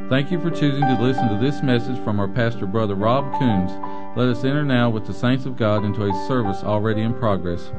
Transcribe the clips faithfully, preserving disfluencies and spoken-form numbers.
Thank you for choosing to listen to this message from our pastor, Brother Rob Coons. Let us enter now with the saints of God into a service already in progress.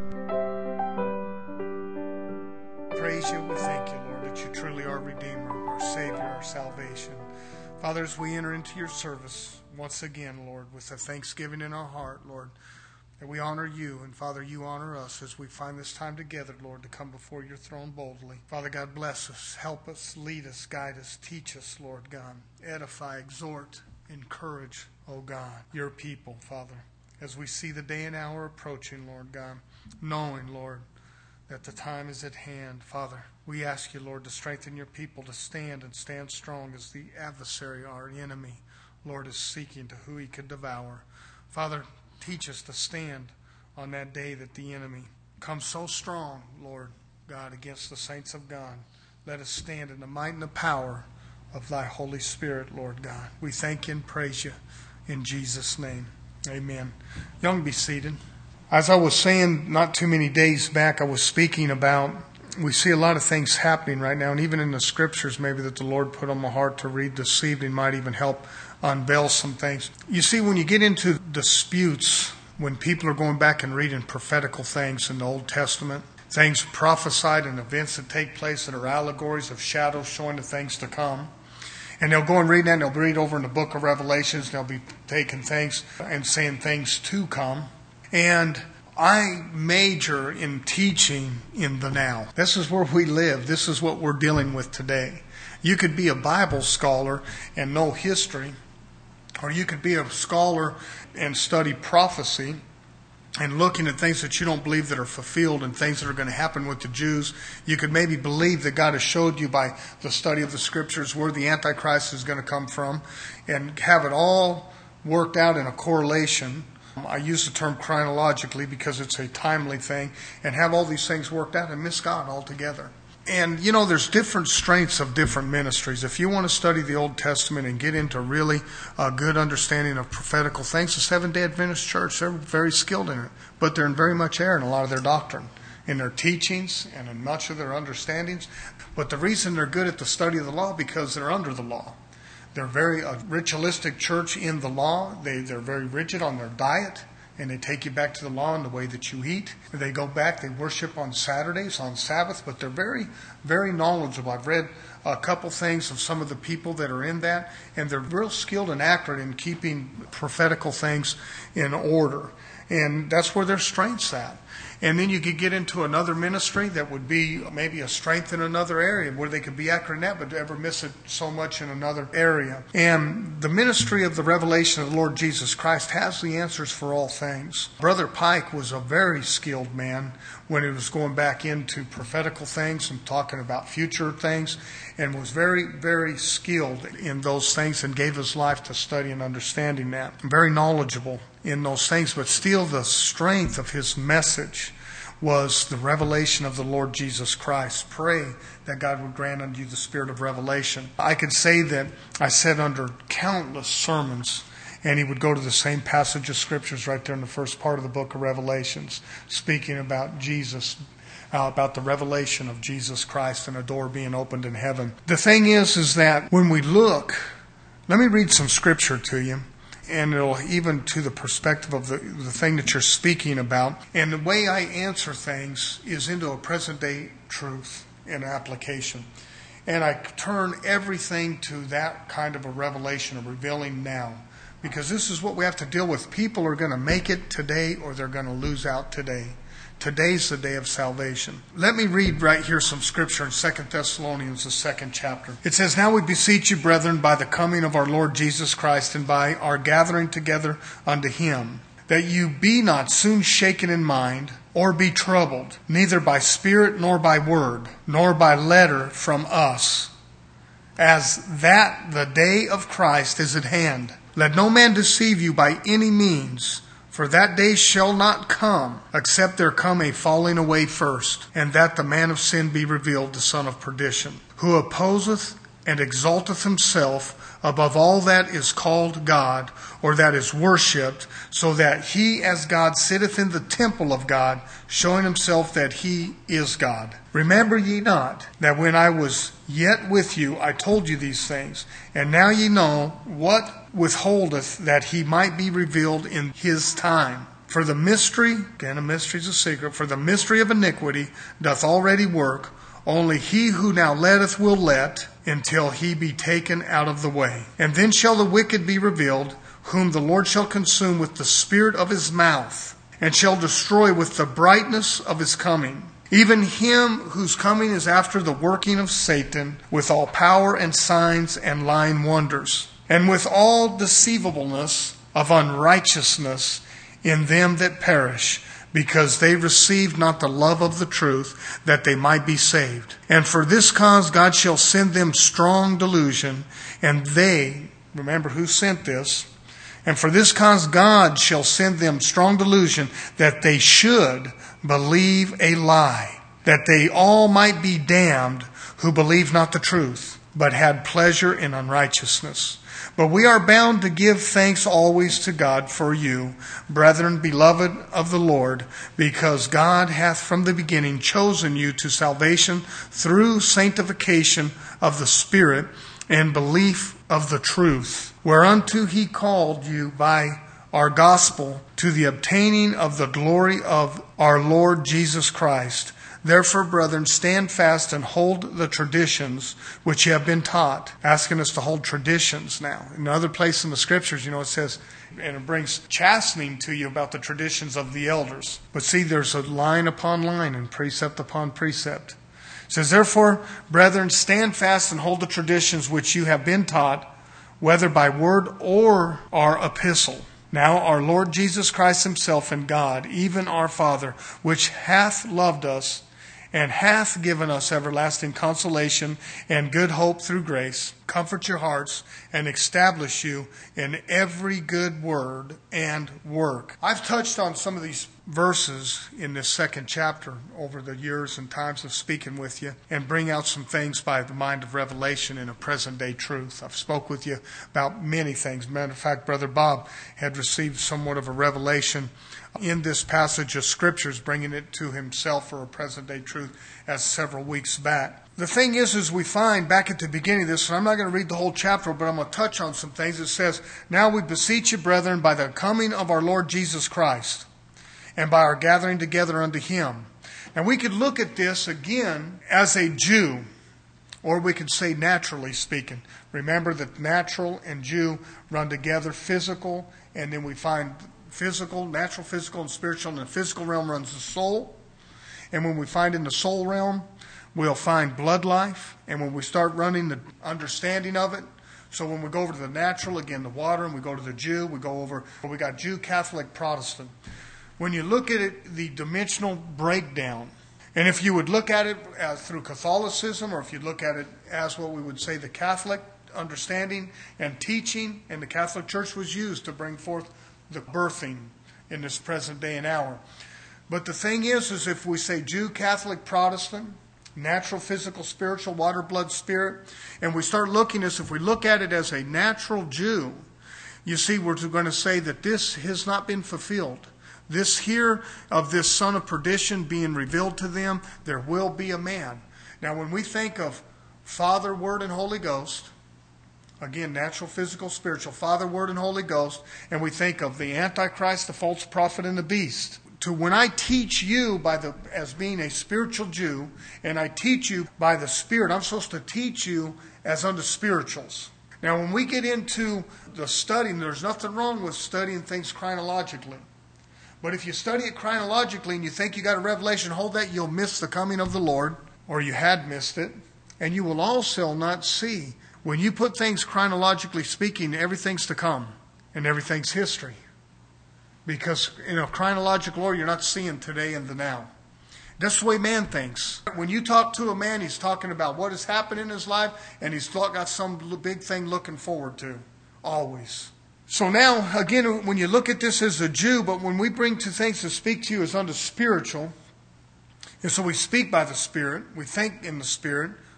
Praise you. We thank you, Lord, that you truly are Redeemer, our Savior, our salvation. Father, as we enter into your service once again, Lord, with a thanksgiving in our heart, Lord, that we honor you, and Father, you honor us as we find this time together, Lord, to come before your throne boldly. Father God, bless us, help us, lead us, guide us, teach us, Lord God. Edify, exhort, encourage, oh God, your people, Father, as we see the day and hour approaching, Lord God, knowing, Lord, that the time is at hand. Father, we ask you, Lord, to strengthen your people to stand and stand strong as the adversary, our enemy, Lord, is seeking to who he could devour. Father, teach us to stand on that day that the enemy comes so strong, Lord God, against the saints of God. Let us stand in the might and the power of thy Holy Spirit, Lord God. We thank you and praise you in Jesus' name. Amen. Young, be seated. As I was saying not too many days back, I was speaking about, we see a lot of things happening right now, and even in the scriptures maybe that the Lord put on my heart to read this evening might even help unveil some things. You see, when you get into disputes, when people are going back and reading prophetical things in the Old Testament, things prophesied and events that take place that are allegories of shadows showing the things to come, and they'll go and read that, and they'll read over in the book of Revelations, and they'll be taking things and saying things to come. And I major in teaching in the now. This is where we live. This is what we're dealing with today. You could be a Bible scholar and know history, or you could be a scholar and study prophecy and looking at things that you don't believe that are fulfilled and things that are going to happen with the Jews. You could maybe believe that God has showed you by the study of the scriptures where the Antichrist is going to come from and have it all worked out in a correlation. I use the term chronologically because it's a timely thing, and have all these things worked out and miss God altogether. And, you know, there's different strengths of different ministries. If you want to study the Old Testament and get into really a good understanding of prophetical things, the Seventh-day Adventist Church, they're very skilled in it. But they're in very much error in a lot of their doctrine, in their teachings, and in much of their understandings. But the reason they're good at the study of the law, because they're under the law. They're very a ritualistic church in the law. They, they're very rigid on their diet. And they take you back to the law in the way that you eat. They go back, they worship on Saturdays, on Sabbath, but they're very, very knowledgeable. I've read a couple things of some of the people that are in that, and they're real skilled and accurate in keeping prophetical things in order. And that's where their strength's at. And then you could get into another ministry that would be maybe a strength in another area where they could be accurate in that, but ever miss it so much in another area. And the ministry of the revelation of the Lord Jesus Christ has the answers for all things. Brother Pike was a very skilled man when he was going back into prophetical things and talking about future things, and was very, very skilled in those things and gave his life to study and understanding that. Very knowledgeable in those things, but still the strength of his message was the revelation of the Lord Jesus Christ. Pray that God would grant unto you the spirit of revelation. I could say that I sat under countless sermons, and he would go to the same passage of scriptures right there in the first part of the book of Revelations, speaking about Jesus, uh, about the revelation of Jesus Christ and a door being opened in heaven. The thing is, is that when we look, let me read some scripture to you. And it'll even to the perspective of the, the thing that you're speaking about. And the way I answer things is into a present day truth and application. And I turn everything to that kind of a revelation, a revealing now. Because this is what we have to deal with. People are going to make it today or they're going to lose out today. Today's the day of salvation. Let me read right here some scripture in Second Thessalonians, the second chapter. It says, "Now we beseech you, brethren, by the coming of our Lord Jesus Christ and by our gathering together unto him, that you be not soon shaken in mind, or be troubled, neither by spirit nor by word, nor by letter from us, as that the day of Christ is at hand. Let no man deceive you by any means, for that day shall not come, except there come a falling away first, and that the man of sin be revealed, the son of perdition, who opposeth and exalteth himself above all that is called God, or that is worshipped, so that he as God sitteth in the temple of God, showing himself that he is God. Remember ye not that when I was yet with you, I told you these things, and now ye know what withholdeth that he might be revealed in his time. For the mystery, again a mystery is a secret, for the mystery of iniquity doth already work, only he who now letteth will let, until he be taken out of the way. And then shall the wicked be revealed, whom the Lord shall consume with the spirit of his mouth, and shall destroy with the brightness of his coming. Even him whose coming is after the working of Satan, with all power and signs and lying wonders, and with all deceivableness of unrighteousness in them that perish, because they received not the love of the truth, that they might be saved. And for this cause God shall send them strong delusion, and they, remember who sent this, and for this cause God shall send them strong delusion, that they should believe a lie, that they all might be damned who believed not the truth, but had pleasure in unrighteousness. But we are bound to give thanks always to God for you, brethren, beloved of the Lord, because God hath from the beginning chosen you to salvation through sanctification of the Spirit and belief of the truth, whereunto he called you by our gospel to the obtaining of the glory of our Lord Jesus Christ. Therefore, brethren, stand fast and hold the traditions which you have been taught. Asking us to hold traditions now. In another place in the Scriptures, you know, it says, and it brings chastening to you about the traditions of the elders. But see, there's a line upon line and precept upon precept. It says, therefore, brethren, stand fast and hold the traditions which you have been taught, whether by word or our epistle. Now our Lord Jesus Christ himself and God, even our Father, which hath loved us, and hath given us everlasting consolation and good hope through grace, comfort your hearts and establish you in every good word and work. I've touched on some of these verses in this second chapter over the years and times of speaking with you, and bring out some things by the mind of revelation in a present day truth. I've spoke with you about many things. Matter of fact, Brother Bob had received somewhat of a revelation in this passage of Scriptures, bringing it to himself for a present day truth as several weeks back. The thing is, is we find back at the beginning of this, and I'm not going to read the whole chapter, but I'm going to touch on some things. It says, now we beseech you, brethren, by the coming of our Lord Jesus Christ, and by our gathering together unto him. And we could look at this again as a Jew, or we could say naturally speaking. Remember that natural and Jew run together, physical, and then we find physical, natural, physical, and spiritual. In the physical realm runs the soul. And when we find in the soul realm, we'll find blood life. And when we start running the understanding of it, so when we go over to the natural, again, the water, and we go to the Jew, we go over, we got Jew, Catholic, Protestant. When you look at it, the dimensional breakdown, and if you would look at it as through Catholicism, or if you look at it as what we would say the Catholic understanding and teaching, and the Catholic Church was used to bring forth the birthing in this present day and hour. But the thing is, is if we say Jew, Catholic, Protestant, natural, physical, spiritual, water, blood, spirit, and we start looking as if we look at it as a natural Jew, you see, we're going to say that this has not been fulfilled. This here of this son of perdition being revealed to them, there will be a man. Now, when we think of Father, Word, and Holy Ghost, again, natural, physical, spiritual, Father, Word, and Holy Ghost, and we think of the Antichrist, the false prophet, and the beast. To when I teach you by the as being a spiritual Jew, and I teach you by the Spirit, I'm supposed to teach you as unto spirituals. Now, when we get into the studying, there's nothing wrong with studying things chronologically. But if you study it chronologically and you think you got a revelation, hold that, you'll miss the coming of the Lord, or you had missed it, and you will also not see. When you put things chronologically speaking, everything's to come, and everything's history. Because in a chronological order, you're not seeing today and the now. That's the way man thinks. When you talk to a man, he's talking about what has happened in his life, and he's got some big thing looking forward to, always. So now, again, when you look at this as a Jew, but when we bring to things to speak to you as unto spiritual, and so we speak by the Spirit, we think in the Spirit,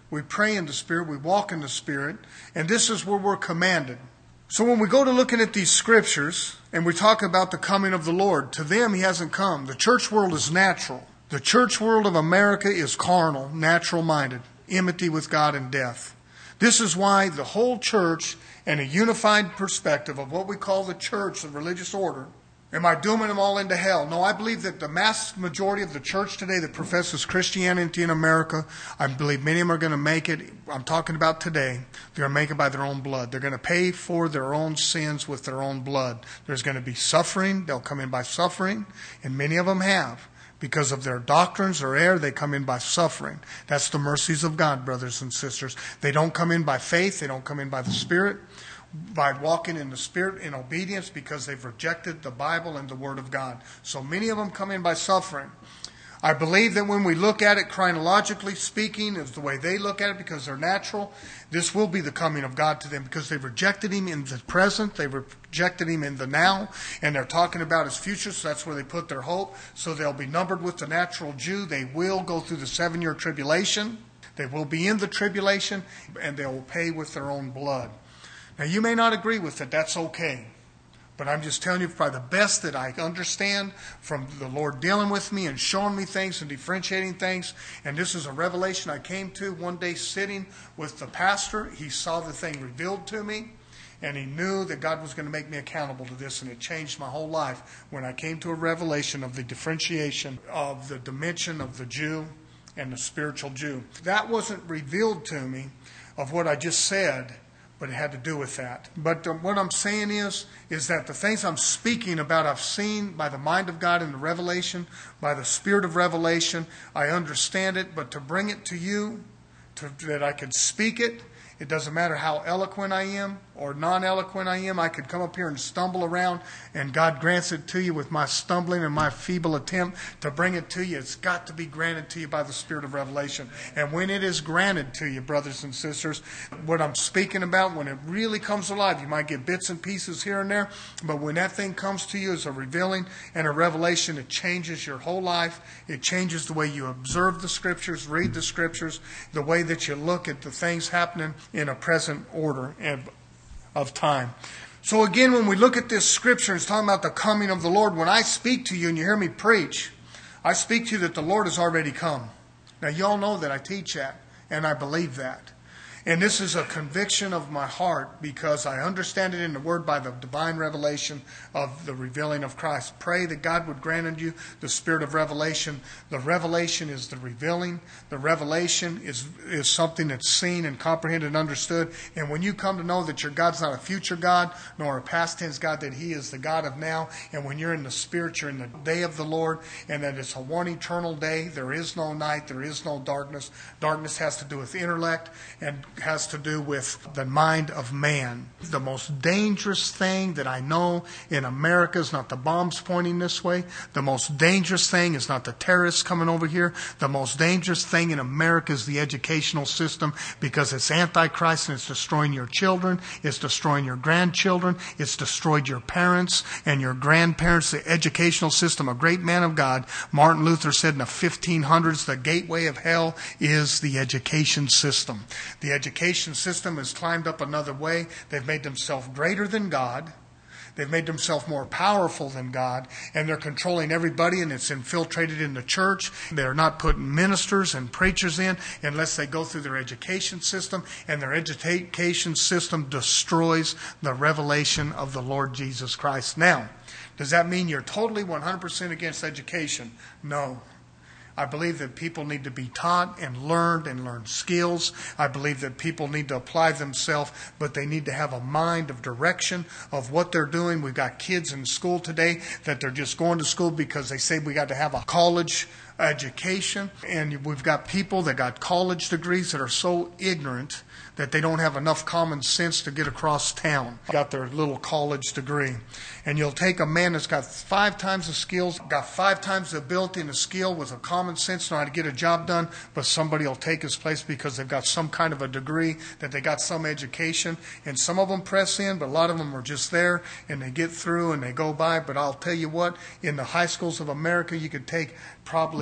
We pray in the Spirit. We walk in the Spirit. And this is where we're commanded. So when we go to looking at these scriptures and we talk about the coming of the Lord, to them He hasn't come. The church world is natural. The church world of America is carnal, natural-minded, enmity with God and death. This is why the whole church and a unified perspective of what we call the church, the religious order, am I dooming them all into hell? No, I believe that the mass majority of the church today that professes Christianity in America, I believe many of them are going to make it, I'm talking about today, they're going to make it by their own blood. They're going to pay for their own sins with their own blood. There's going to be suffering. They'll come in by suffering, and many of them have. Because of their doctrines or error, they come in by suffering. That's the mercies of God, brothers and sisters. They don't come in by faith. They don't come in by the Spirit, by walking in the Spirit in obedience, because they've rejected the Bible and the Word of God. So many of them come in by suffering. I believe that when we look at it chronologically speaking, is the way they look at it because they're natural, this will be the coming of God to them because they've rejected Him in the present, they've rejected Him in the now, and they're talking about His future, so that's where they put their hope. So they'll be numbered with the natural Jew. They will go through the seven-year tribulation. They will be in the tribulation, and they will pay with their own blood. Now, you may not agree with it. That's okay. But I'm just telling you, by the best that I understand from the Lord dealing with me and showing me things and differentiating things. And this is a revelation I came to one day sitting with the pastor. He saw the thing revealed to me. And he knew that God was going to make me accountable to this. And it changed my whole life when I came to a revelation of the differentiation of the dimension of the Jew and the spiritual Jew. That wasn't revealed to me of what I just said, but it had to do with that. But um, what I'm saying is, is that the things I'm speaking about, I've seen by the mind of God in the revelation, by the Spirit of revelation. I understand it, but to bring it to you, to, that I could speak it, it doesn't matter how eloquent I am or non-eloquent I am. I could come up here and stumble around, and God grants it to you with my stumbling and my feeble attempt to bring it to you. It's got to be granted to you by the Spirit of revelation. And when it is granted to you, brothers and sisters, what I'm speaking about, when it really comes alive, you might get bits and pieces here and there, but when that thing comes to you as a revealing and a revelation, it changes your whole life. It changes the way you observe the Scriptures, read the Scriptures, the way that you look at the things happening in a present order of, of time. So again, when we look at this scripture, it's talking about the coming of the Lord. When I speak to you and you hear me preach, I speak to you that the Lord has already come. Now, you all know that I teach that, and I believe that. And this is a conviction of my heart because I understand it in the Word by the divine revelation of the revealing of Christ. Pray that God would grant unto you the spirit of revelation. The revelation is the revealing. The revelation is, is something that's seen and comprehended and understood. And when you come to know that your God's not a future God nor a past tense God, that He is the God of now. And when you're in the Spirit, you're in the day of the Lord, and that it's a one eternal day. There is no night. There is no darkness. Darkness has to do with intellect and has to do with the mind of man. The most dangerous thing that I know in America is not the bombs pointing this way. The most dangerous thing is not the terrorists coming over here. The most dangerous thing in America is the educational system because it's antichrist and it's destroying your children. It's destroying your grandchildren. It's destroyed your parents and your grandparents. The educational system, a great man of God, Martin Luther said in the fifteen hundreds, the gateway of hell is the education system. The education system has climbed up another way. They've made themselves greater than God. They've made themselves more powerful than God, and they're controlling everybody, and it's infiltrated in the church. They're not putting ministers and preachers in unless they go through their education system, and their education system destroys the revelation of the Lord Jesus Christ. Now, does that mean you're totally one hundred percent against education? No. I believe that people need to be taught and learned and learn skills. I believe that people need to apply themselves, but they need to have a mind of direction of what they're doing. We've got kids in school today that they're just going to school because they say we got to have a college education. And we've got people that got college degrees that are so ignorant that they don't have enough common sense to get across town. Got their little college degree. And you'll take a man that's got five times the skills, got five times the ability and the skill with a common sense, know how to get a job done, but somebody will take his place because they've got some kind of a degree, that they got some education. And some of them press in, but a lot of them are just there and they get through and they go by. But I'll tell you what, in the high schools of America, you could take probably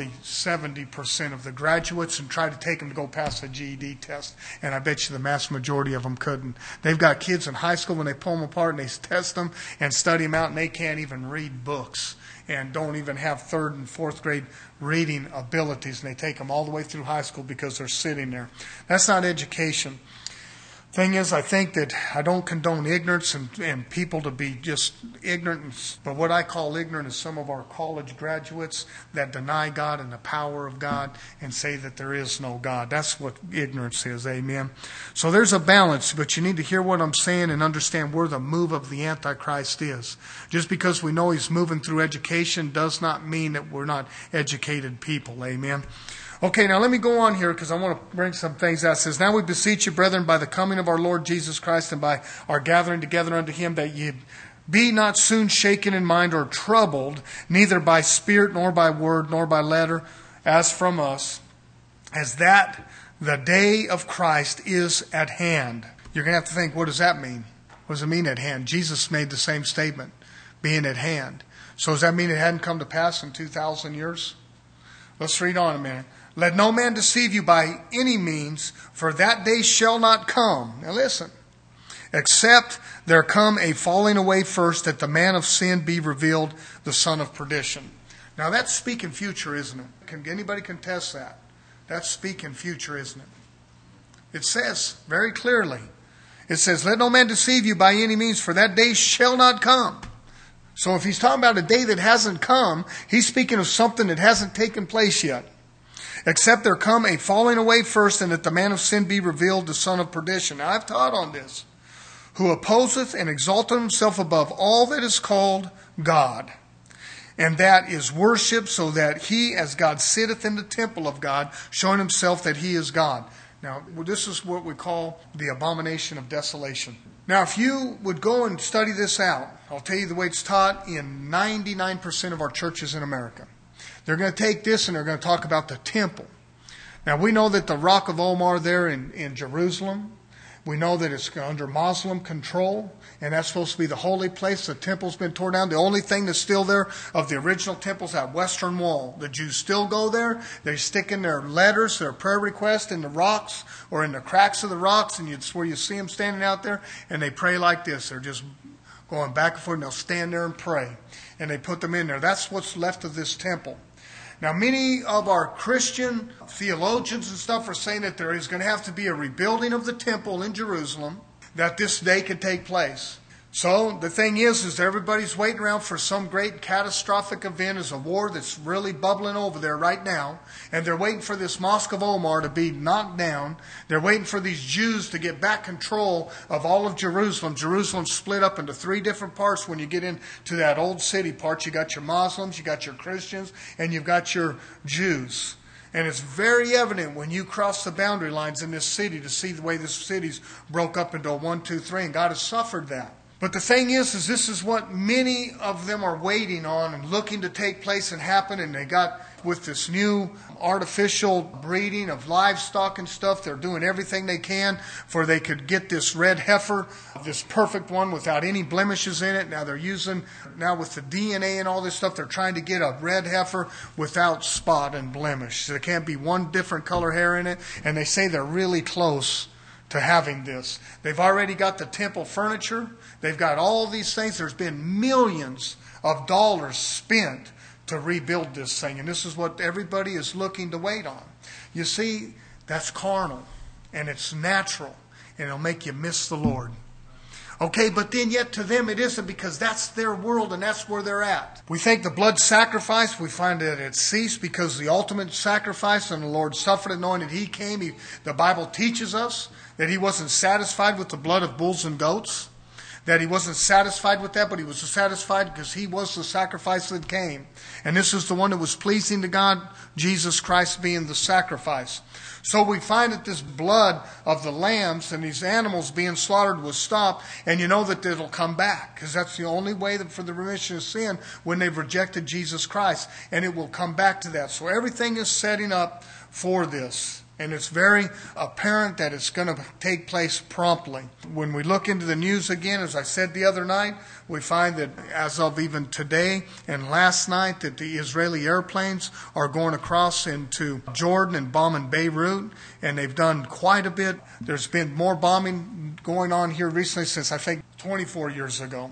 probably seventy percent of the graduates and try to take them to go pass a G E D test. And I bet you the vast majority of them couldn't. They've got kids in high school when they pull them apart and they test them and study them out, and they can't even read books and don't even have third and fourth grade reading abilities. And they take them all the way through high school because they're sitting there. That's not education. Thing is, I think that I don't condone ignorance and, and people to be just ignorant. But what I call ignorant is some of our college graduates that deny God and the power of God and say that there is no God. That's what ignorance is, amen? So there's a balance, but you need to hear what I'm saying and understand where the move of the Antichrist is. Just because we know he's moving through education does not mean that we're not educated people, amen? Okay, now let me go on here because I want to bring some things out. It says, now we beseech you, brethren, by the coming of our Lord Jesus Christ and by our gathering together unto him, that ye be not soon shaken in mind or troubled, neither by spirit nor by word nor by letter, as from us, as that the day of Christ is at hand. You're going to have to think, what does that mean? What does it mean at hand? Jesus made the same statement, being at hand. So does that mean it hadn't come to pass in two thousand years? Let's read on a minute. Let no man deceive you by any means, for that day shall not come. Now listen. Except there come a falling away first, that the man of sin be revealed, the son of perdition. Now that's speaking future, isn't it? Can anybody contest that? That's speaking future, isn't it? It says very clearly. It says, let no man deceive you by any means, for that day shall not come. So if he's talking about a day that hasn't come, he's speaking of something that hasn't taken place yet. Except there come a falling away first, and that the man of sin be revealed, the son of perdition. Now I've taught on this. Who opposeth and exalteth himself above all that is called God, and that is worship, so that he as God sitteth in the temple of God, showing himself that he is God. Now this is what we call the abomination of desolation. Now if you would go and study this out, I'll tell you the way it's taught in ninety-nine percent of our churches in America. They're going to take this and they're going to talk about the temple. Now we know that the Rock of Omar there in, in Jerusalem, we know that it's under Muslim control, and that's supposed to be the holy place. The temple's been torn down. The only thing that's still there of the original temple's that western wall. The Jews still go there. They stick in their letters, their prayer requests in the rocks or in the cracks of the rocks, and it's where you see them standing out there, and they pray like this. They're just going back and forth, and they'll stand there and pray. And they put them in there. That's what's left of this temple. Now, many of our Christian theologians and stuff are saying that there is going to have to be a rebuilding of the temple in Jerusalem, that this day could take place. So the thing is, is everybody's waiting around for some great catastrophic event as a war that's really bubbling over there right now. And they're waiting for this Mosque of Omar to be knocked down. They're waiting for these Jews to get back control of all of Jerusalem. Jerusalem's split up into three different parts when you get into that old city part. You got your Muslims, you got your Christians, and you've got your Jews. And it's very evident when you cross the boundary lines in this city to see the way this city's broke up into a one, two, three. And God has suffered that. But the thing is, is this is what many of them are waiting on and looking to take place and happen. And they got with this new artificial breeding of livestock and stuff, they're doing everything they can for they could get this red heifer, this perfect one without any blemishes in it. Now they're using, now with the D N A and all this stuff, they're trying to get a red heifer without spot and blemish. So there can't be one different color hair in it. And they say they're really close to having this. They've already got the temple furniture. They've got all these things. There's been millions of dollars spent to rebuild this thing. And this is what everybody is looking to wait on. You see, that's carnal. And it's natural. And it'll make you miss the Lord. Okay, but then yet to them it isn't, because that's their world and that's where they're at. We think the blood sacrifice, we find that it ceased because the ultimate sacrifice and the Lord suffered it knowing that He came. He, the Bible teaches us that He wasn't satisfied with the blood of bulls and goats. That He wasn't satisfied with that, but He was satisfied because He was the sacrifice that came. And this is the one that was pleasing to God, Jesus Christ being the sacrifice. So we find that this blood of the lambs and these animals being slaughtered was stopped, and you know that it'll come back, because that's the only way that for the remission of sin when they've rejected Jesus Christ, and it will come back to that. So everything is setting up for this. And it's very apparent that it's going to take place promptly. When we look into the news again, as I said the other night, we find that as of even today and last night that the Israeli airplanes are going across into Jordan and bombing Beirut. And they've done quite a bit. There's been more bombing going on here recently since I think twenty-four years ago.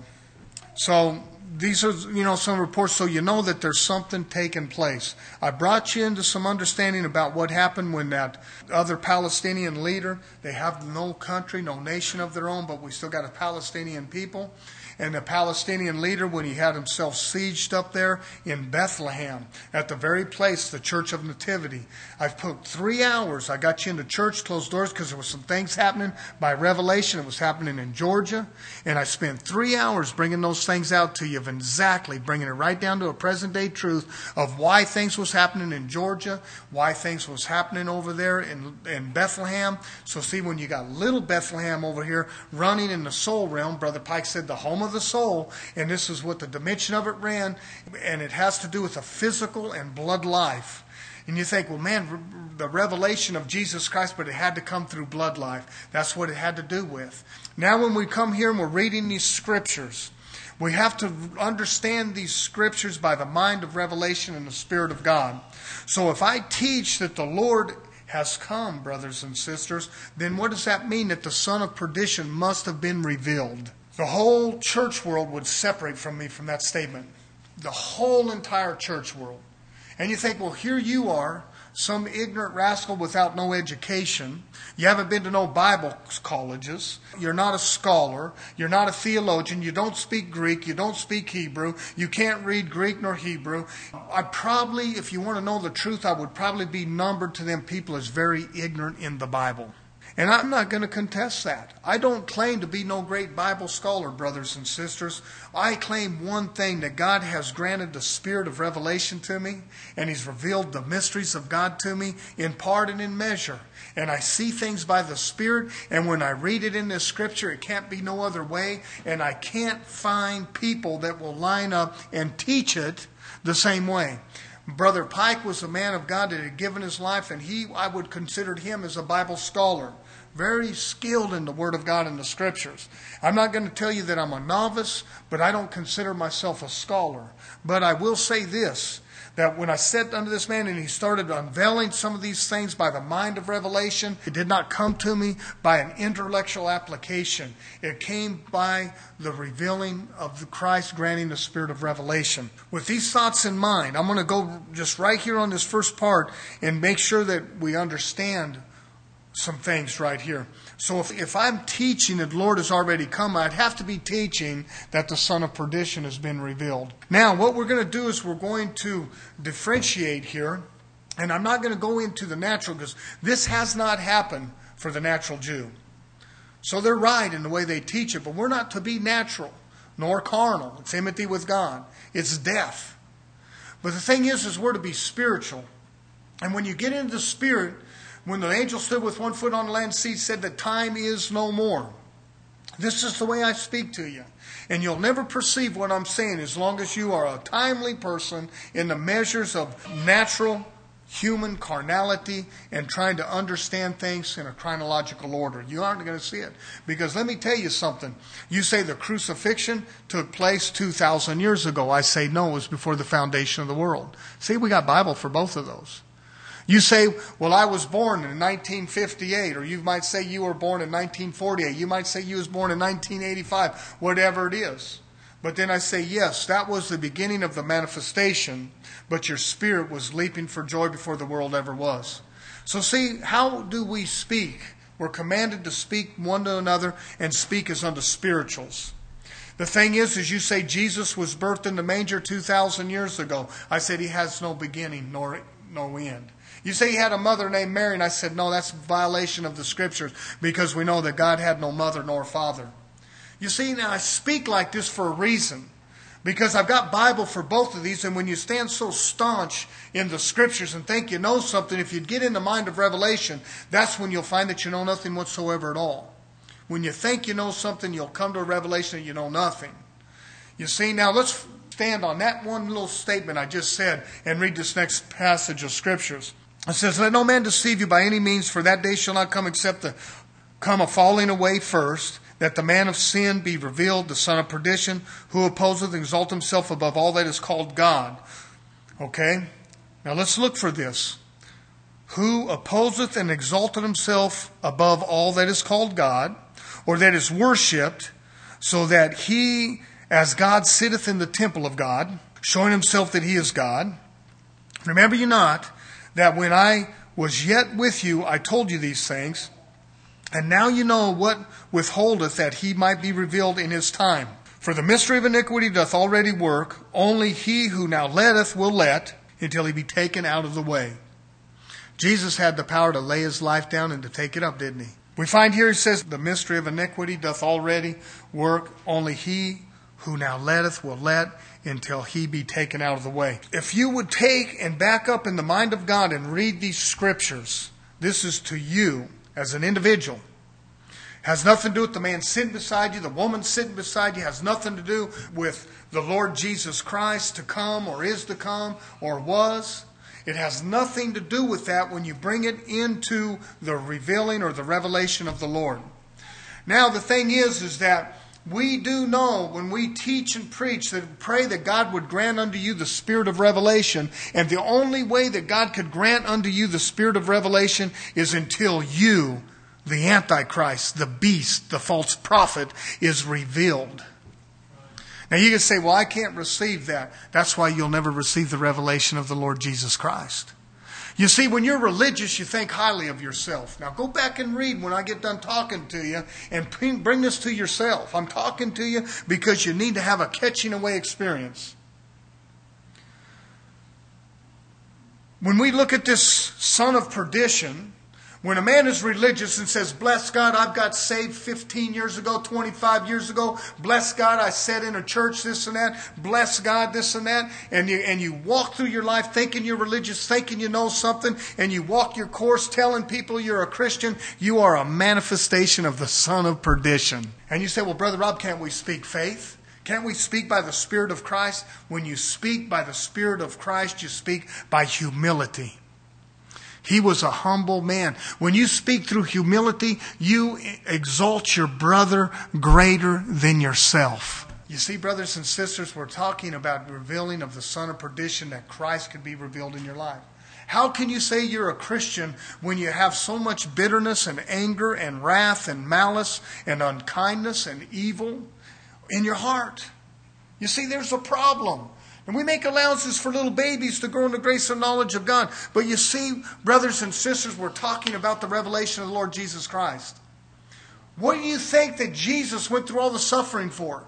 So these are, you know, some reports, so you know that there's something taking place. I brought you into some understanding about what happened when that other Palestinian leader, they have no country, no nation of their own, but we still got a Palestinian people. And the Palestinian leader, when he had himself sieged up there in Bethlehem, at the very place, the Church of Nativity. I've put three hours. I got you into church, closed doors, because there were some things happening by revelation. It was happening in Georgia. And I spent three hours bringing those things out to you, of exactly bringing it right down to a present-day truth of why things was happening in Georgia, why things was happening over there in, in Bethlehem. So see, when you got little Bethlehem over here running in the soul realm, Brother Pike said the home of the soul, and this is what the dimension of it ran, and it has to do with a physical and blood life. And you think, well, man, the revelation of Jesus Christ, but it had to come through blood life. That's what it had to do with. Now when we come here and we're reading these scriptures, we have to understand these scriptures by the mind of revelation and the Spirit of God. So if I teach that the Lord has come, brothers and sisters, then what does that mean? That the son of perdition must have been revealed. The whole church world would separate from me from that statement. The whole entire church world. And you think, well, here you are, some ignorant rascal without no education. You haven't been to no Bible colleges. You're not a scholar. You're not a theologian. You don't speak Greek. You don't speak Hebrew. You can't read Greek nor Hebrew. I probably, if you want to know the truth, I would probably be numbered to them people as very ignorant in the Bible. And I'm not going to contest that. I don't claim to be no great Bible scholar, brothers and sisters. I claim one thing, that God has granted the spirit of revelation to me, and He's revealed the mysteries of God to me in part and in measure. And I see things by the Spirit, and when I read it in this scripture, it can't be no other way, and I can't find people that will line up and teach it the same way. Brother Pike was a man of God that had given his life, and he, I would consider him as a Bible scholar. Very skilled in the Word of God and the Scriptures. I'm not going to tell you that I'm a novice, but I don't consider myself a scholar. But I will say this, that when I sat under this man and he started unveiling some of these things by the mind of revelation, it did not come to me by an intellectual application. It came by the revealing of the Christ granting the spirit of revelation. With these thoughts in mind, I'm going to go just right here on this first part and make sure that we understand some things right here. So if, if I'm teaching that the Lord has already come, I'd have to be teaching that the son of perdition has been revealed. Now, what we're going to do is we're going to differentiate here, and I'm not going to go into the natural, because this has not happened for the natural Jew. So they're right in the way they teach it, but we're not to be natural, nor carnal. It's enmity with God. It's death. But the thing is, is we're to be spiritual. And when you get into the Spirit, when the angel stood with one foot on the land, sea said that time is no more. This is the way I speak to you. And you'll never perceive what I'm saying as long as you are a timely person in the measures of natural human carnality and trying to understand things in a chronological order. You aren't going to see it. Because let me tell you something. You say the crucifixion took place two thousand years ago. I say no, it was before the foundation of the world. See, we got Bible for both of those. You say, well, I was born in nineteen fifty-eight, or you might say you were born in nineteen forty-eight. You might say you was born in nineteen eighty-five, whatever it is. But then I say, yes, that was the beginning of the manifestation, but your spirit was leaping for joy before the world ever was. So see, how do we speak? We're commanded to speak one to another, and speak as unto spirituals. The thing is, is you say Jesus was birthed in the manger two thousand years ago. I said he has no beginning nor no end. You say he had a mother named Mary, and I said, no, that's a violation of the Scriptures, because we know that God had no mother nor father. You see, now I speak like this for a reason, because I've got Bible for both of these, and when you stand so staunch in the Scriptures and think you know something, if you get in the mind of revelation, that's when you'll find that you know nothing whatsoever at all. When you think you know something, you'll come to a revelation that you know nothing. You see, now let's stand on that one little statement I just said and read this next passage of Scriptures. It says, let no man deceive you by any means, for that day shall not come except the come a falling away first, that the man of sin be revealed, the son of perdition, who opposeth and exalteth himself above all that is called God. Okay? Now let's look for this. Who opposeth and exalteth himself above all that is called God, or that is worshipped, so that he, as God, sitteth in the temple of God, showing himself that he is God. Remember you not that when I was yet with you, I told you these things, and now you know what withholdeth that he might be revealed in his time. For the mystery of iniquity doth already work, only he who now letteth will let, until he be taken out of the way. Jesus had the power to lay his life down and to take it up, didn't he? We find here, he says, the mystery of iniquity doth already work, only he who now letteth will let, until he be taken out of the way. If you would take and back up in the mind of God and read these scriptures, this is to you as an individual. Has nothing to do with the man sitting beside you, the woman sitting beside you. Has nothing to do with the Lord Jesus Christ to come or is to come or was. It has nothing to do with that when you bring it into the revealing or the revelation of the Lord. Now the thing is, is that we do know when we teach and preach that pray that God would grant unto you the spirit of revelation. And the only way that God could grant unto you the spirit of revelation is until you, the Antichrist, the beast, the false prophet, is revealed. Now you can say, well, I can't receive that. That's why you'll never receive the revelation of the Lord Jesus Christ. You see, when you're religious, you think highly of yourself. Now go back and read when I get done talking to you and bring this to yourself. I'm talking to you because you need to have a catching away experience. When we look at this son of perdition, when a man is religious and says, bless God, I've got saved fifteen years ago, twenty-five years ago. Bless God, I sat in a church, this and that. Bless God, this and that. And you, and you walk through your life thinking you're religious, thinking you know something, and you walk your course telling people you're a Christian. You are a manifestation of the son of perdition. And you say, well, Brother Rob, can't we speak faith? Can't we speak by the Spirit of Christ? When you speak by the Spirit of Christ, you speak by humility. He was a humble man. When you speak through humility, you exalt your brother greater than yourself. You see, brothers and sisters, we're talking about revealing of the son of perdition, that Christ could be revealed in your life. How can you say you're a Christian when you have so much bitterness and anger and wrath and malice and unkindness and evil in your heart? You see, there's a problem. And we make allowances for little babies to grow in the grace and knowledge of God. But you see, brothers and sisters, we're talking about the revelation of the Lord Jesus Christ. What do you think that Jesus went through all the suffering for?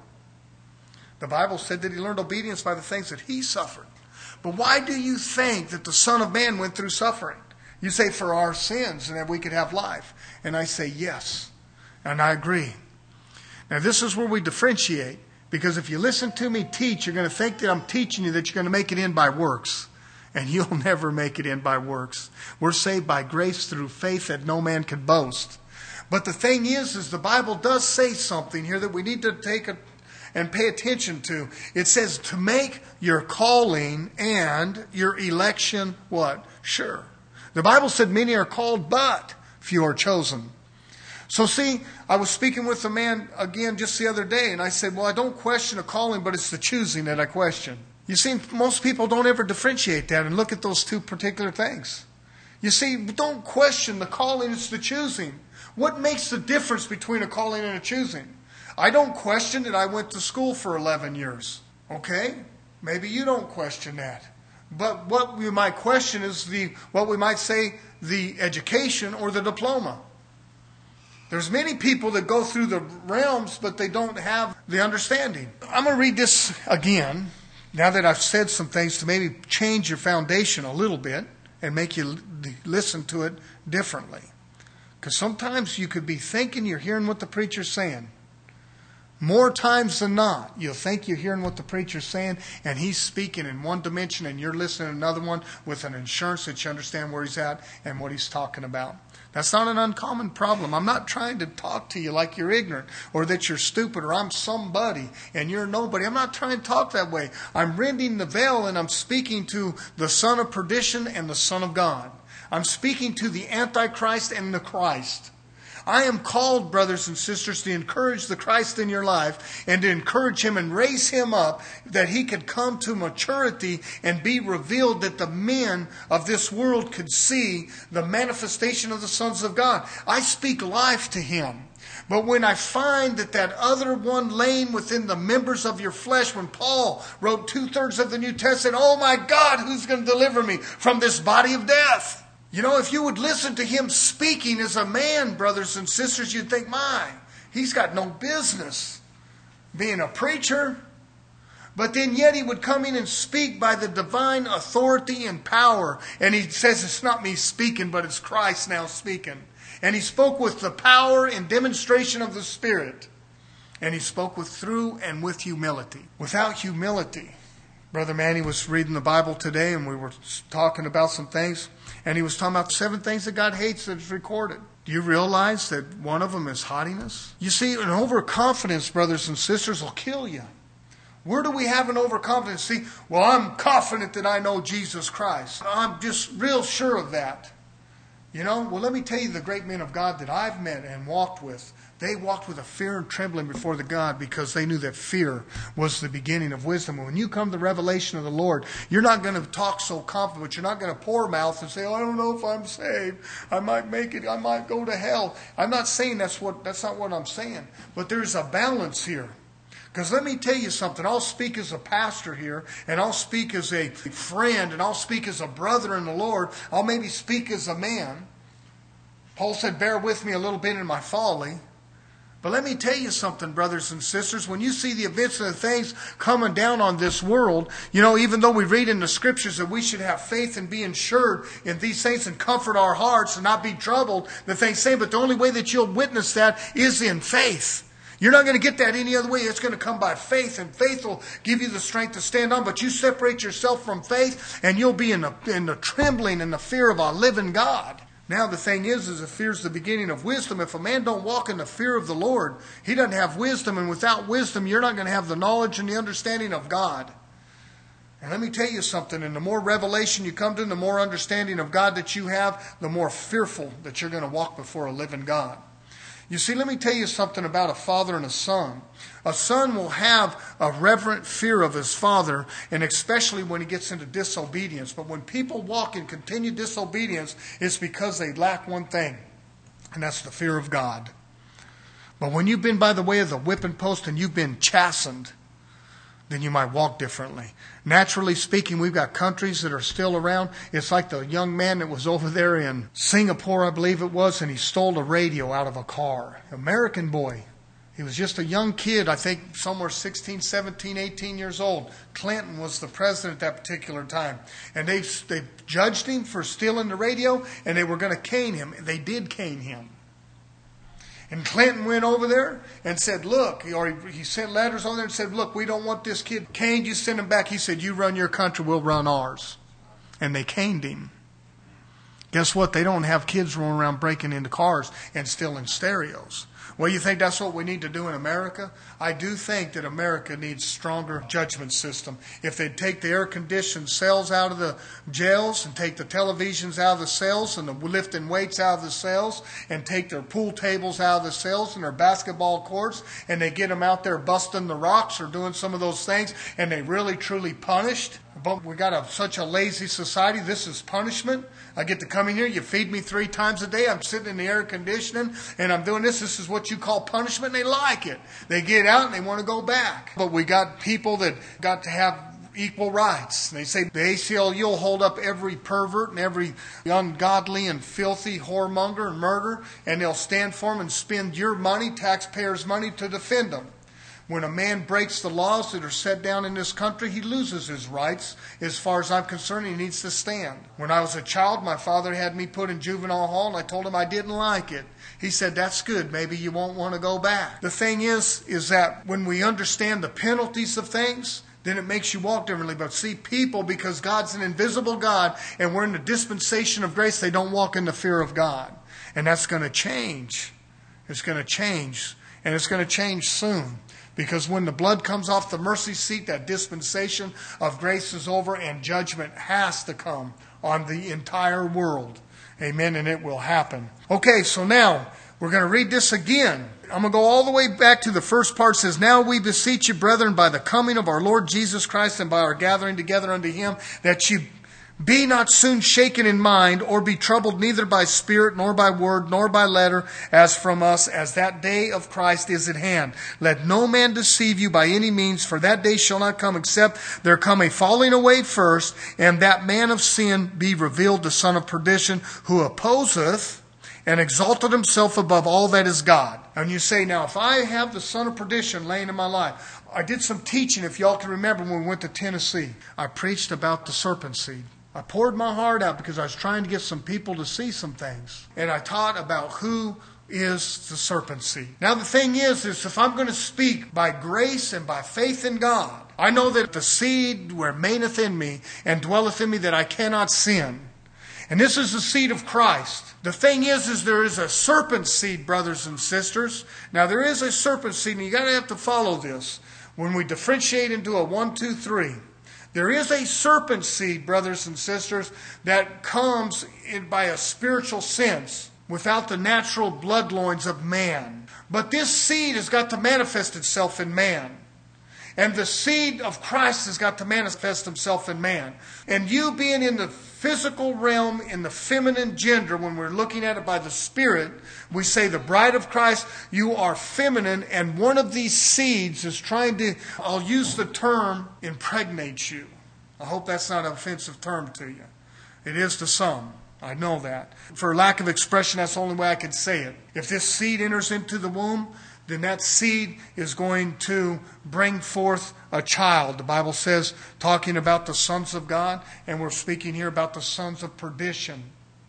The Bible said that he learned obedience by the things that he suffered. But why do you think that the Son of Man went through suffering? You say, for our sins and that we could have life. And I say, yes. And I agree. Now this is where we differentiate. Because if you listen to me teach, you're going to think that I'm teaching you that you're going to make it in by works. And you'll never make it in by works. We're saved by grace through faith that no man can boast. But the thing is, is the Bible does say something here that we need to take a, and pay attention to. It says to make your calling and your election what? Sure. The Bible said many are called, but few are chosen. So see, I was speaking with a man again just the other day, and I said, well, I don't question a calling, but it's the choosing that I question. You see, most people don't ever differentiate that and look at those two particular things. You see, don't question the calling, it's the choosing. What makes the difference between a calling and a choosing? I don't question that I went to school for eleven years. Okay? Maybe you don't question that. But what we might question is the, what we might say, the education or the diploma. There's many people that go through the realms, but they don't have the understanding. I'm going to read this again, now that I've said some things to maybe change your foundation a little bit and make you listen to it differently. Because sometimes you could be thinking you're hearing what the preacher's saying. More times than not, you'll think you're hearing what the preacher's saying, and he's speaking in one dimension, and you're listening in another one with an assurance that you understand where he's at and what he's talking about. That's not an uncommon problem. I'm not trying to talk to you like you're ignorant or that you're stupid or I'm somebody and you're nobody. I'm not trying to talk that way. I'm rending the veil and I'm speaking to the son of perdition and the son of God. I'm speaking to the Antichrist and the Christ. I am called, brothers and sisters, to encourage the Christ in your life and to encourage him and raise him up that he could come to maturity and be revealed, that the men of this world could see the manifestation of the sons of God. I speak life to him. But when I find that that other one laying within the members of your flesh, when Paul wrote two-thirds of the New Testament, oh my God, who's going to deliver me from this body of death? You know, if you would listen to him speaking as a man, brothers and sisters, you'd think, my, he's got no business being a preacher. But then yet he would come in and speak by the divine authority and power. And he says it's not me speaking, but it's Christ now speaking. And he spoke with the power and demonstration of the Spirit. And he spoke with through and with humility. Without humility, Brother Manny was reading the Bible today, and we were talking about some things. And he was talking about seven things that God hates that is recorded. Do you realize that one of them is haughtiness? You see, an overconfidence, brothers and sisters, will kill you. Where do we have an overconfidence? See, well, I'm confident that I know Jesus Christ. I'm just real sure of that. You know, well, let me tell you, the great men of God that I've met and walked with, they walked with a fear and trembling before the God because they knew that fear was the beginning of wisdom. And when you come to the revelation of the Lord, you're not going to talk so confident. You're not going to pour mouth and say, oh, I don't know if I'm saved. I might make it. I might go to hell. I'm not saying that's what, that's not what I'm saying. But there's a balance here. Because let me tell you something. I'll speak as a pastor here, and I'll speak as a friend, and I'll speak as a brother in the Lord. I'll maybe speak as a man. Paul said, bear with me a little bit in my folly. But let me tell you something, brothers and sisters. When you see the events and the things coming down on this world, you know, even though we read in the Scriptures that we should have faith and be assured in these things and comfort our hearts and not be troubled, the things say, but the only way that you'll witness that is in faith. You're not going to get that any other way. It's going to come by faith, and faith will give you the strength to stand on. But you separate yourself from faith, and you'll be in the, in the trembling and the fear of a living God. Now the thing is, is that fear is the beginning of wisdom. If a man don't walk in the fear of the Lord, he doesn't have wisdom. And without wisdom, you're not going to have the knowledge and the understanding of God. And let me tell you something. And the more revelation you come to, the more understanding of God that you have, the more fearful that you're going to walk before a living God. You see, let me tell you something about a father and a son. A son will have a reverent fear of his father, and especially when he gets into disobedience. But when people walk in continued disobedience, it's because they lack one thing, and that's the fear of God. But when you've been by the way of the whipping post and you've been chastened, then you might walk differently. Naturally speaking, we've got countries that are still around. It's like the young man that was over there in Singapore, I believe it was, and he stole a radio out of a car. American boy. He was just a young kid, I think somewhere sixteen, seventeen, eighteen years old. Clinton was the president at that particular time. And they they judged him for stealing the radio, and they were going to cane him. They did cane him. And Clinton went over there and said, look, or he sent letters over there and said, look, we don't want this kid caned. You send him back. He said, you run your country, we'll run ours. And they caned him. Guess what? They don't have kids rolling around breaking into cars and stealing stereos. Well, you think that's what we need to do in America? I do think that America needs stronger judgment system. If they'd take the air-conditioned cells out of the jails and take the televisions out of the cells and the lifting weights out of the cells and take their pool tables out of the cells and their basketball courts and they get them out there busting the rocks or doing some of those things and they really truly punished. But we got a, such a lazy society. This is punishment. I get to come in here. You feed me three times a day. I'm sitting in the air conditioning and I'm doing this. This is what you call punishment. And they like it. They get out and they want to go back. But we got people that got to have equal rights. They say the A C L U will hold up every pervert and every ungodly and filthy whoremonger and murderer, and they'll stand for them and spend your money, taxpayers' money, to defend them. When a man breaks the laws that are set down in this country, he loses his rights. As far as I'm concerned, he needs to stand. When I was a child, my father had me put in juvenile hall, and I told him I didn't like it. He said, that's good. Maybe you won't want to go back. The thing is, is that when we understand the penalties of things, then it makes you walk differently. But see, people, because God's an invisible God, and we're in the dispensation of grace, they don't walk in the fear of God. And that's going to change. It's going to change. And it's going to change soon. Because when the blood comes off the mercy seat, that dispensation of grace is over and judgment has to come on the entire world. Amen. And it will happen. Okay, so now we're going to read this again. I'm going to go all the way back to the first part. It says, now we beseech you, brethren, by the coming of our Lord Jesus Christ and by our gathering together unto him, that you be not soon shaken in mind, or be troubled neither by spirit, nor by word, nor by letter, as from us, as that day of Christ is at hand. Let no man deceive you by any means, for that day shall not come, except there come a falling away first, and that man of sin be revealed, the son of perdition, who opposeth and exalted himself above all that is God. And you say, now, if I have the son of perdition laying in my life, I did some teaching, if y'all can remember, when we went to Tennessee. I preached about the serpent seed. I poured my heart out because I was trying to get some people to see some things. And I taught about who is the serpent seed. Now the thing is, is if I'm going to speak by grace and by faith in God, I know that the seed remaineth in me and dwelleth in me, that I cannot sin. And this is the seed of Christ. The thing is, is there is a serpent seed, brothers and sisters. Now there is a serpent seed, and you got to have to follow this when we differentiate into a one, two, three. There is a serpent seed, brothers and sisters, that comes in by a spiritual sense without the natural bloodloins of man. But this seed has got to manifest itself in man. And the seed of Christ has got to manifest himself in man. And you being in the physical realm, in the feminine gender, when we're looking at it by the Spirit, we say the bride of Christ, you are feminine, and one of these seeds is trying to, I'll use the term, impregnate you. I hope that's not an offensive term to you. It is to some. I know that. For lack of expression, that's the only way I can say it. If this seed enters into the womb, then that seed is going to bring forth a child. The Bible says, talking about the sons of God, and we're speaking here about the sons of perdition.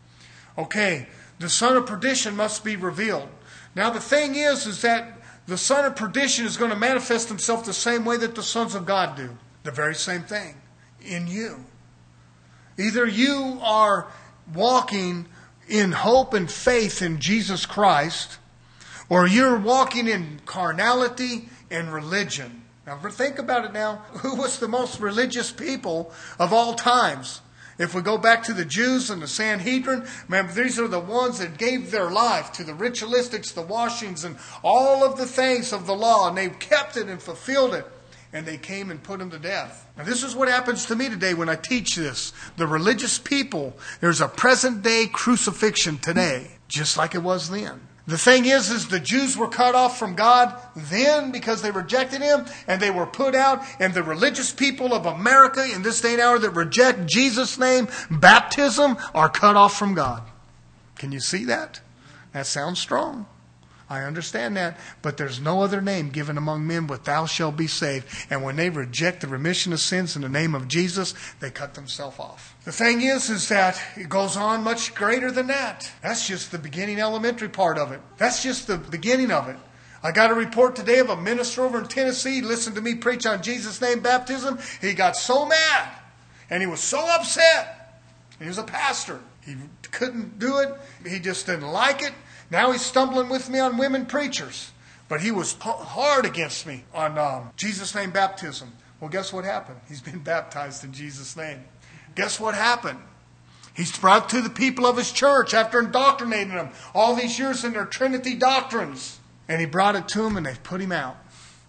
Okay, the son of perdition must be revealed. Now the thing is, is that the son of perdition is going to manifest himself the same way that the sons of God do. The very same thing in you. Either you are walking in hope and faith in Jesus Christ, or you're walking in carnality and religion. Now, think about it now. Who was the most religious people of all times? If we go back to the Jews and the Sanhedrin, remember, these are the ones that gave their life to the ritualistics, the washings, and all of the things of the law. And they kept it and fulfilled it. And they came and put them to death. Now, this is what happens to me today when I teach this. The religious people, there's a present-day crucifixion today, just like it was then. The thing is, is the Jews were cut off from God then because they rejected Him, and they were put out. And the religious people of America in this day and hour that reject Jesus' name, baptism, are cut off from God. Can you see that? That sounds strong. I understand that, but there's no other name given among men but thou shalt be saved. And when they reject the remission of sins in the name of Jesus, they cut themselves off. The thing is, is that it goes on much greater than that. That's just the beginning elementary part of it. That's just the beginning of it. I got a report today of a minister over in Tennessee. He listened to me preach on Jesus' name baptism. He got so mad, and he was so upset. He was a pastor. He couldn't do it. He just didn't like it. Now he's stumbling with me on women preachers. But he was hard against me on um, Jesus' name baptism. Well, guess what happened? He's been baptized in Jesus' name. Guess what happened? He's brought to the people of his church after indoctrinating them all these years in their Trinity doctrines. And he brought it to them, and they put him out.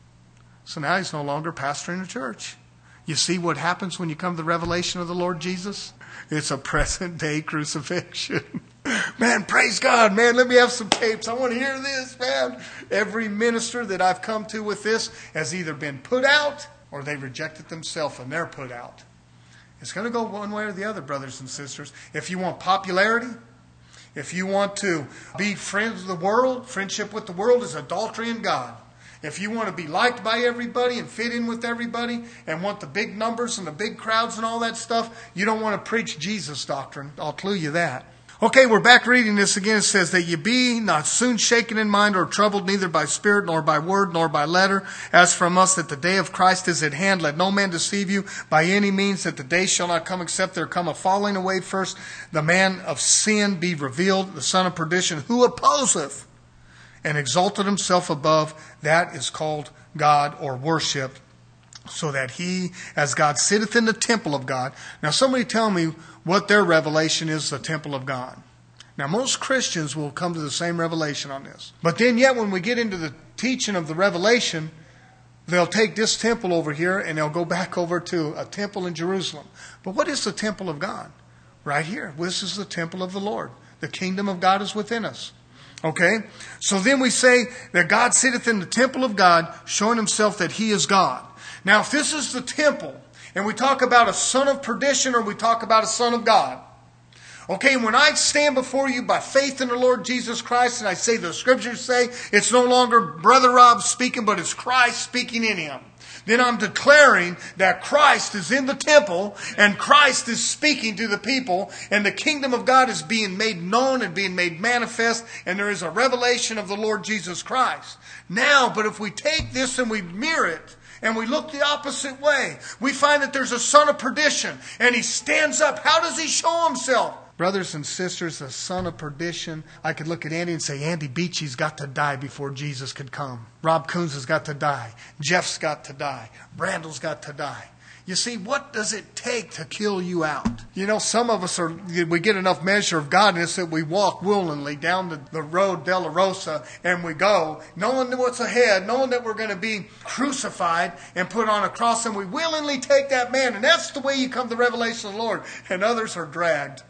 So now he's no longer pastoring a church. You see what happens when you come to the revelation of the Lord Jesus? It's a present day crucifixion. Man, praise God, man. Let me have some tapes. I want to hear this, man. Every minister that I've come to with this has either been put out or they rejected themselves and they're put out. It's going to go one way or the other, brothers and sisters. If you want popularity, if you want to be friends with the world, friendship with the world is adultery in God. If you want to be liked by everybody and fit in with everybody and want the big numbers and the big crowds and all that stuff, you don't want to preach Jesus doctrine. I'll clue you that. Okay, we're back reading this again. It says that ye be not soon shaken in mind or troubled neither by spirit nor by word nor by letter, as from us that the day of Christ is at hand. Let no man deceive you by any means, that the day shall not come except there come a falling away first. The man of sin be revealed, the son of perdition, who opposeth and exalted himself above. That is called God or worship, so that he, as God, sitteth in the temple of God. Now somebody tell me what their revelation is, the temple of God. Now, most Christians will come to the same revelation on this. But then yet when we get into the teaching of the revelation, they'll take this temple over here and they'll go back over to a temple in Jerusalem. But what is the temple of God? Right here. This is the temple of the Lord. The kingdom of God is within us. Okay? So then we say that God sitteth in the temple of God, showing himself that he is God. Now, if this is the temple, and we talk about a son of perdition or we talk about a son of God, okay, when I stand before you by faith in the Lord Jesus Christ and I say the scriptures say it's no longer Brother Rob speaking, but it's Christ speaking in him, then I'm declaring that Christ is in the temple and Christ is speaking to the people and the kingdom of God is being made known and being made manifest and there is a revelation of the Lord Jesus Christ. Now, but if we take this and we mirror it, and we look the opposite way, we find that there's a son of perdition and he stands up. How does he show himself? Brothers and sisters, the son of perdition, I could look at Andy and say, Andy Beachy's got to die before Jesus could come. Rob Coons has got to die. Jeff's got to die. Randall's got to die. You see, what does it take to kill you out? You know, some of us are, we get enough measure of godliness that we walk willingly down the, the road, De La Rosa, and we go, knowing what's ahead, knowing that we're going to be crucified and put on a cross, and we willingly take that man. And that's the way you come to the revelation of the Lord. And others are dragged.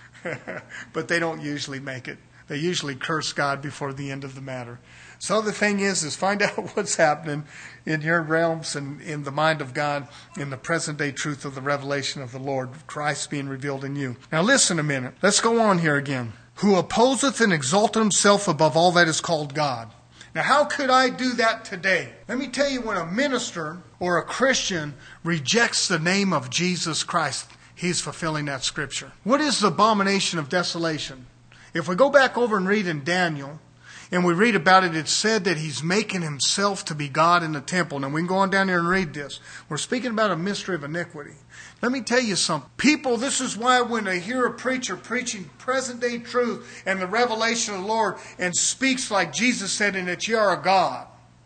But they don't usually make it. They usually curse God before the end of the matter. So the thing is, is find out what's happening in your realms and in the mind of God, in the present day truth of the revelation of the Lord, Christ being revealed in you. Now listen a minute. Let's go on here again. Who opposeth and exalteth himself above all that is called God. Now how could I do that today? Let me tell you, when a minister or a Christian rejects the name of Jesus Christ, he's fulfilling that scripture. What is the abomination of desolation? If we go back over and read in Daniel, and we read about it, it said that he's making himself to be God in the temple. Now we can go on down here and read this. We're speaking about a mystery of iniquity. Let me tell you something. People, this is why when they hear a preacher preaching present day truth and the revelation of the Lord and speaks like Jesus said in that you are a God.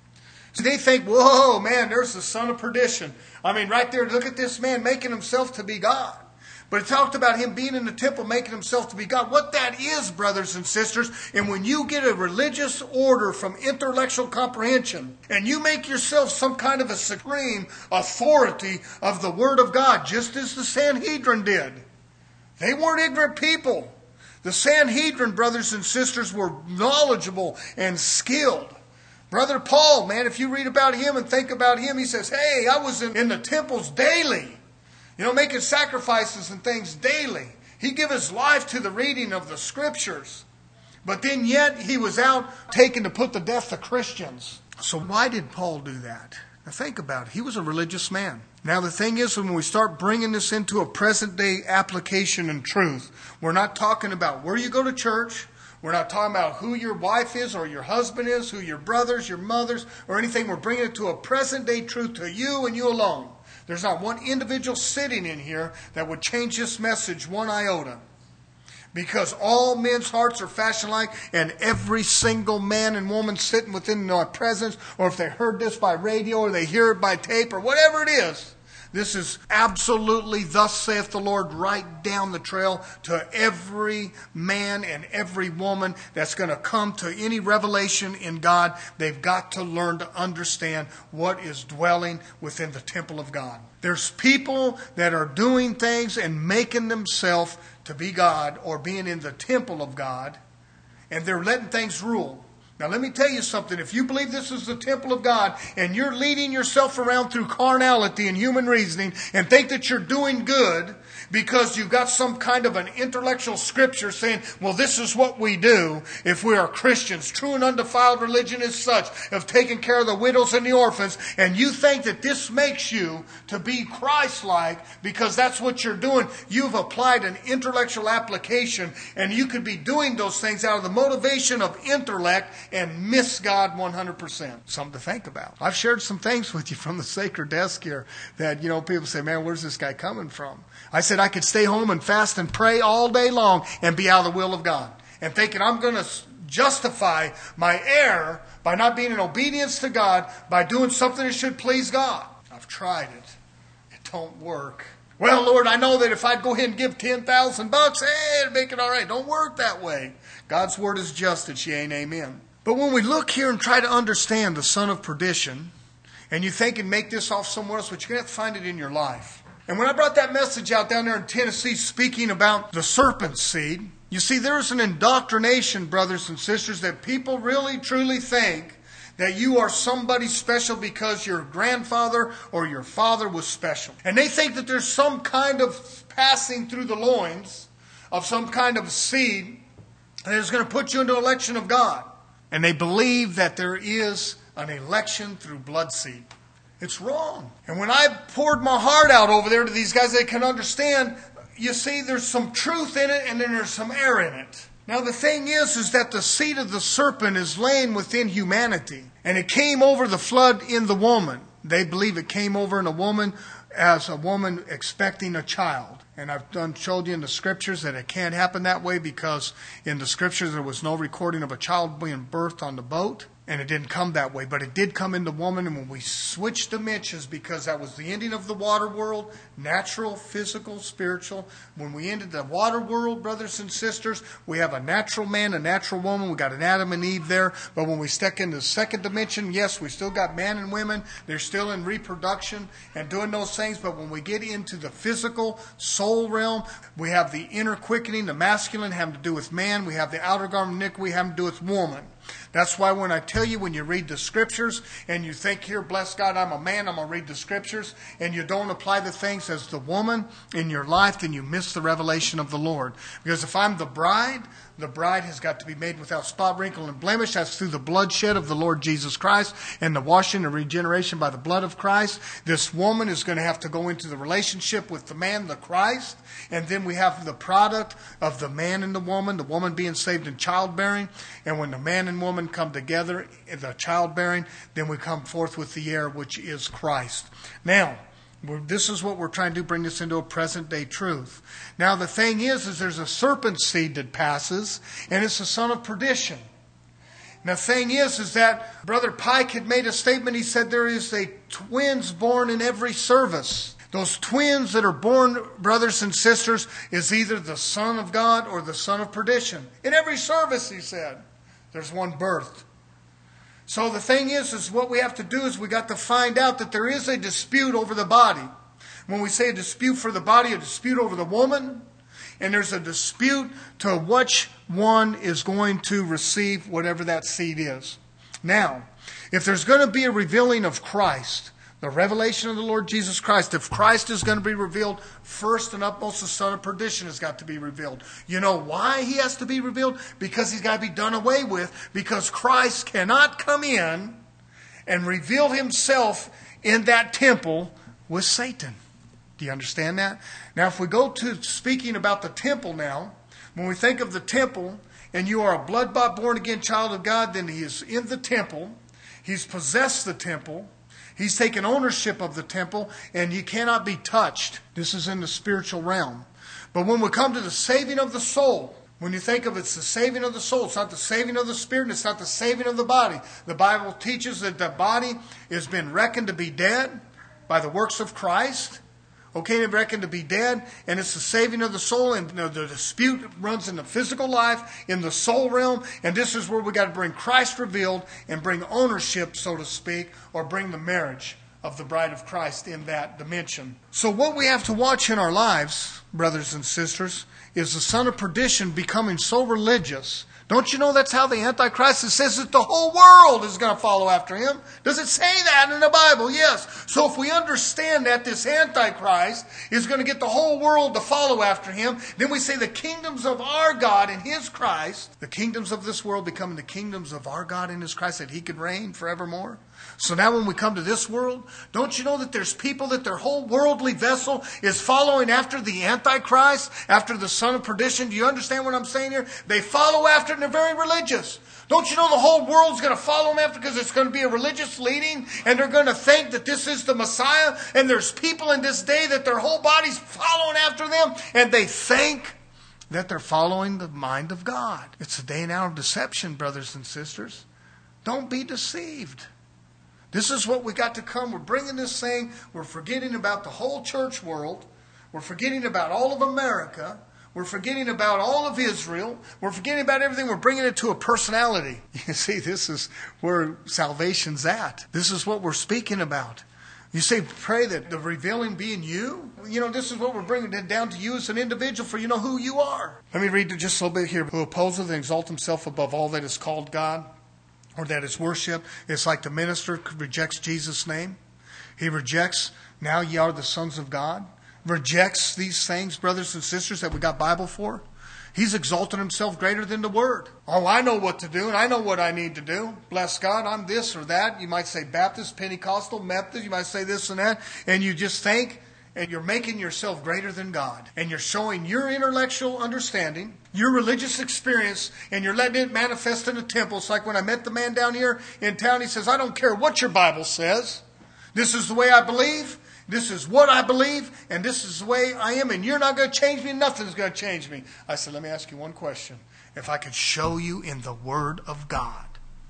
So they think, whoa, man, there's the son of perdition. I mean, right there, look at this man making himself to be God. But it talked about him being in the temple, making himself to be God. What that is, brothers and sisters, and when you get a religious order from intellectual comprehension, and you make yourself some kind of a supreme authority of the Word of God, just as the Sanhedrin did. They weren't ignorant people. The Sanhedrin, brothers and sisters, were knowledgeable and skilled. Brother Paul, man, if you read about him and think about him, he says, hey, I was in, in the temples daily. You know, making sacrifices and things daily. He gave his life to the reading of the scriptures. But then yet he was out taken to put to death the Christians. So why did Paul do that? Now think about it. He was a religious man. Now the thing is, when we start bringing this into a present day application and truth, we're not talking about where you go to church. We're not talking about who your wife is or your husband is, who your brothers, your mothers, or anything. We're bringing it to a present day truth to you and you alone. There's not one individual sitting in here that would change this message one iota. Because all men's hearts are fashioned alike, and every single man and woman sitting within our presence, or if they heard this by radio or they hear it by tape or whatever it is, this is absolutely, thus saith the Lord, right down the trail to every man and every woman that's going to come to any revelation in God. They've got to learn to understand what is dwelling within the temple of God. There's people that are doing things and making themselves to be God or being in the temple of God, and they're letting things rule. Now let me tell you something. If you believe this is the temple of God and you're leading yourself around through carnality and human reasoning and think that you're doing good because you've got some kind of an intellectual scripture saying, well, this is what we do if we are Christians. True and undefiled religion is such, of taking care of the widows and the orphans, and you think that this makes you to be Christ-like because that's what you're doing. You've applied an intellectual application, and you could be doing those things out of the motivation of intellect and miss God one hundred percent. Something to think about. I've shared some things with you from the sacred desk here that, you know, people say, man, where's this guy coming from? I said I could stay home and fast and pray all day long and be out of the will of God. And thinking I'm going to justify my error by not being in obedience to God by doing something that should please God. I've tried it. It don't work. Well, Lord, I know that if I'd go ahead and give ten thousand bucks, hey, it'd make it all right. Don't work that way. God's word is just, it's yea and amen. But when we look here and try to understand the son of perdition, and you think and make this off somewhere else, but you're going to have to find it in your life. And when I brought that message out down there in Tennessee speaking about the serpent seed, you see, there's an indoctrination, brothers and sisters, that people really truly think that you are somebody special because your grandfather or your father was special. And they think that there's some kind of passing through the loins of some kind of seed that is going to put you into election of God. And they believe that there is an election through blood seed. It's wrong. And when I poured my heart out over there to these guys, they can understand, you see, there's some truth in it and then there's some error in it. Now the thing is, is that the seed of the serpent is laying within humanity. And it came over the flood in the woman. They believe it came over in a woman as a woman expecting a child. And I've done showed you in the scriptures that it can't happen that way because in the scriptures there was no recording of a child being birthed on the boat. And it didn't come that way, but it did come into woman. And when we switched dimensions, because that was the ending of the water world, natural, physical, spiritual. When we ended the water world, brothers and sisters, we have a natural man, a natural woman. We got an Adam and Eve there. But when we step into the second dimension, yes, we still got man and women. They're still in reproduction and doing those things. But when we get into the physical soul realm, we have the inner quickening, the masculine having to do with man. We have the outer garment of iniquity having to do with woman. That's why when I tell you, when you read the scriptures and you think, here, bless God, I'm a man, I'm going to read the scriptures, and you don't apply the things as the woman in your life, then you miss the revelation of the Lord. Because if I'm the bride, the bride has got to be made without spot, wrinkle, and blemish. That's through the bloodshed of the Lord Jesus Christ and the washing and regeneration by the blood of Christ. This woman is going to have to go into the relationship with the man, the Christ. And then we have the product of the man and the woman, the woman being saved in childbearing. And when the man and woman come together in the childbearing, then we come forth with the heir, which is Christ. Now, this is what we're trying to do, bring this into a present day truth. Now the thing is, is there's a serpent seed that passes, and it's the son of perdition. Now the thing is, is that Brother Pike had made a statement. He said there is a twins born in every service. Those twins that are born, brothers and sisters, is either the son of God or the son of perdition. In every service, he said, there's one birthed. So the thing is, is what we have to do is we got to find out that there is a dispute over the body. When we say a dispute for the body, a dispute over the woman, and there's a dispute to which one is going to receive whatever that seed is. Now, if there's going to be a revealing of Christ, the revelation of the Lord Jesus Christ, if Christ is going to be revealed, first and upmost the son of perdition has got to be revealed. You know why he has to be revealed? Because he's got to be done away with. Because Christ cannot come in and reveal himself in that temple with Satan. Do you understand that? Now if we go to speaking about the temple now, when we think of the temple, and you are a blood-bought, born-again child of God, then he is in the temple. He's possessed the temple. He's taken ownership of the temple, and he cannot be touched. This is in the spiritual realm. But when we come to the saving of the soul, when you think of it, it's the saving of the soul. It's not the saving of the spirit, and it's not the saving of the body. The Bible teaches that the body has been reckoned to be dead by the works of Christ. Okay, they're reckoned to be dead, and it's the saving of the soul, and you know, the dispute runs in the physical life, in the soul realm, and this is where we got to bring Christ revealed and bring ownership, so to speak, or bring the marriage of the bride of Christ in that dimension. So what we have to watch in our lives, brothers and sisters, is the son of perdition becoming so religious. Don't you know that's how the Antichrist, it says that the whole world is going to follow after him? Does it say that in the Bible? Yes. So if we understand that this Antichrist is going to get the whole world to follow after him, then we say the kingdoms of our God and his Christ, the kingdoms of this world becoming the kingdoms of our God and his Christ, that he could reign forevermore. So now when we come to this world, don't you know that there's people that their whole worldly vessel is following after the Antichrist, after the son of perdition? Do you understand what I'm saying here? They follow after and they're very religious. Don't you know the whole world's going to follow him after because it's going to be a religious leading and they're going to think that this is the Messiah, and there's people in this day that their whole body's following after them and they think that they're following the mind of God. It's a day and hour of deception, brothers and sisters. Don't be deceived. This is what we got to come. We're bringing this thing. We're forgetting about the whole church world. We're forgetting about all of America. We're forgetting about all of Israel. We're forgetting about everything. We're bringing it to a personality. You see, this is where salvation's at. This is what we're speaking about. You say, pray that the revealing be in you. You know, this is what we're bringing it down to you as an individual, for you know who you are. Let me read just a little bit here. Who opposeth and exalts himself above all that is called God, or that is worshipped. It's like the minister rejects Jesus' name. He rejects, now ye are the sons of God. Rejects these things, brothers and sisters, that we got Bible for. He's exalted himself greater than the Word. Oh, I know what to do, and I know what I need to do. Bless God, I'm this or that. You might say Baptist, Pentecostal, Methodist. You might say this and that. And you just think, and you're making yourself greater than God. And you're showing your intellectual understanding, your religious experience, and you're letting it manifest in the temple. It's like when I met the man down here in town. He says, I don't care what your Bible says. This is the way I believe. This is what I believe, and this is the way I am, and you're not going to change me. Nothing's going to change me. I said, let me ask you one question. If I could show you in the Word of God,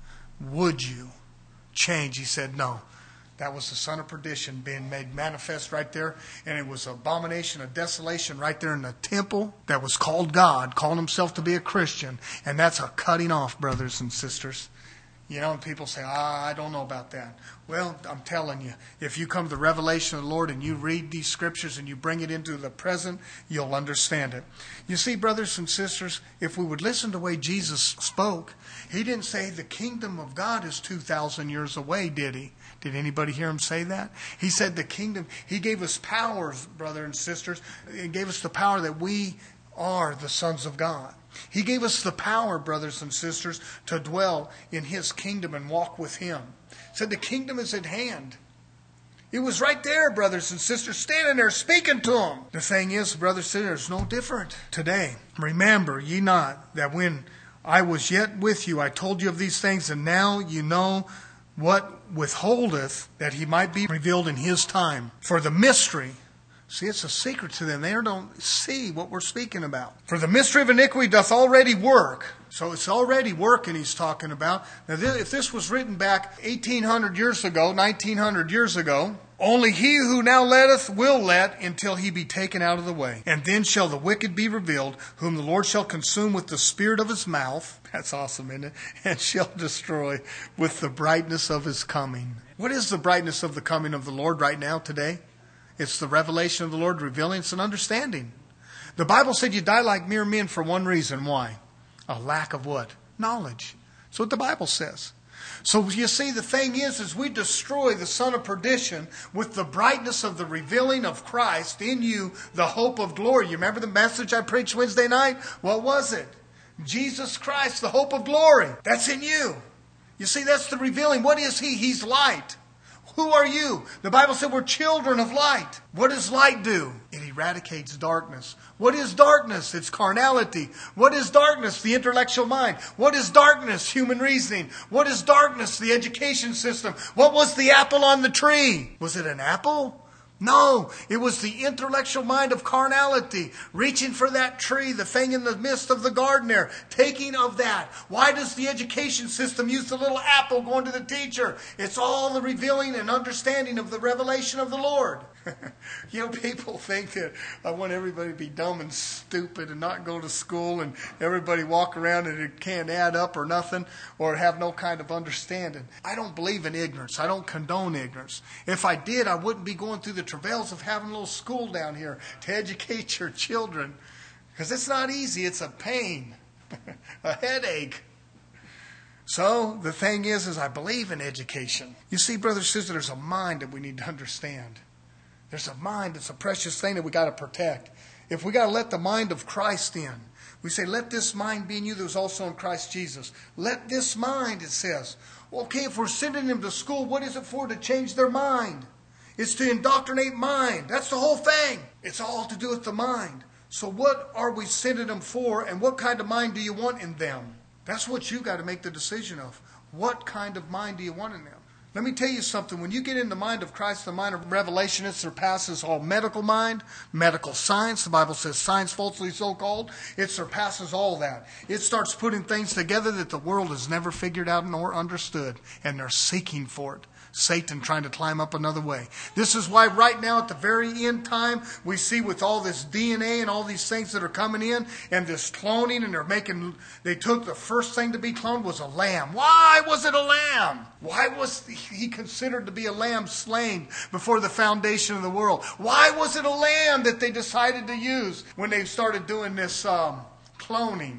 would you change? He said, no. That was the son of perdition being made manifest right there, and it was an abomination of desolation right there in the temple that was called God, calling himself to be a Christian, and that's a cutting off, brothers and sisters. You know, and people say, ah, I don't know about that. Well, I'm telling you, if you come to the revelation of the Lord and you read these scriptures and you bring it into the present, you'll understand it. You see, brothers and sisters, if we would listen to the way Jesus spoke, he didn't say the kingdom of God is two thousand years away, did he? Did anybody hear him say that? He said the kingdom, he gave us powers, brothers and sisters. He gave us the power that we are the sons of God. He gave us the power, brothers and sisters, to dwell in his kingdom and walk with him. He said the kingdom is at hand. It was right there, brothers and sisters, standing there speaking to them. The thing is, brothers and sisters, it's no different today. Remember ye not that when I was yet with you, I told you of these things, and now you know what withholdeth, that he might be revealed in his time. For the mystery, see, it's a secret to them. They don't see what we're speaking about. For the mystery of iniquity doth already work. So it's already working he's talking about. Now, if this was written back eighteen hundred years ago, nineteen hundred years ago, only he who now letteth will let until he be taken out of the way. And then shall the wicked be revealed, whom the Lord shall consume with the spirit of his mouth. That's awesome, isn't it? And shall destroy with the brightness of his coming. What is the brightness of the coming of the Lord right now, today? It's the revelation of the Lord revealing. It's an understanding. The Bible said you die like mere men for one reason. Why? A lack of what? Knowledge. That's what the Bible says. So you see, the thing is, is we destroy the son of perdition with the brightness of the revealing of Christ in you, the hope of glory. You remember the message I preached Wednesday night? What was it? Jesus Christ, the hope of glory. That's in you. You see, that's the revealing. What is he? He's light. Who are you? The Bible said we're children of light. What does light do? It eradicates darkness. What is darkness? It's carnality. What is darkness? The intellectual mind. What is darkness? Human reasoning. What is darkness? The education system. What was the apple on the tree? Was it an apple? No, it was the intellectual mind of carnality, reaching for that tree, the thing in the midst of the garden there, taking of that. Why does the education system use the little apple going to the teacher? It's all the revealing and understanding of the revelation of the Lord. You know, people think that I want everybody to be dumb and stupid and not go to school and everybody walk around and it can't add up or nothing or have no kind of understanding. I don't believe in ignorance. I don't condone ignorance. If I did, I wouldn't be going through the travails of having a little school down here to educate your children, because it's not easy. It's a pain, a headache. So the thing is, is I believe in education. You see, brothers and sisters, there's a mind that we need to understand. There's a mind. It's a precious thing that we got to protect. If we got to let the mind of Christ in, we say, let this mind be in you that was also in Christ Jesus. Let this mind, it says. Okay, if we're sending them to school, what is it for? To change their mind. It's to indoctrinate mind. That's the whole thing. It's all to do with the mind. So what are we sending them for, and what kind of mind do you want in them? That's what you got to make the decision of. What kind of mind do you want in them? Let me tell you something. When you get in the mind of Christ, the mind of revelation, it surpasses all medical mind, medical science. The Bible says science falsely so called. It surpasses all that. It starts putting things together that the world has never figured out nor understood. And they're seeking for it. Satan trying to climb up another way. This is why right now at the very end time, we see with all this D N A and all these things that are coming in and this cloning, and they're making, they took the first thing to be cloned was a lamb. Why was it a lamb? Why was he considered to be a lamb slain before the foundation of the world? Why was it a lamb that they decided to use when they started doing this um, cloning?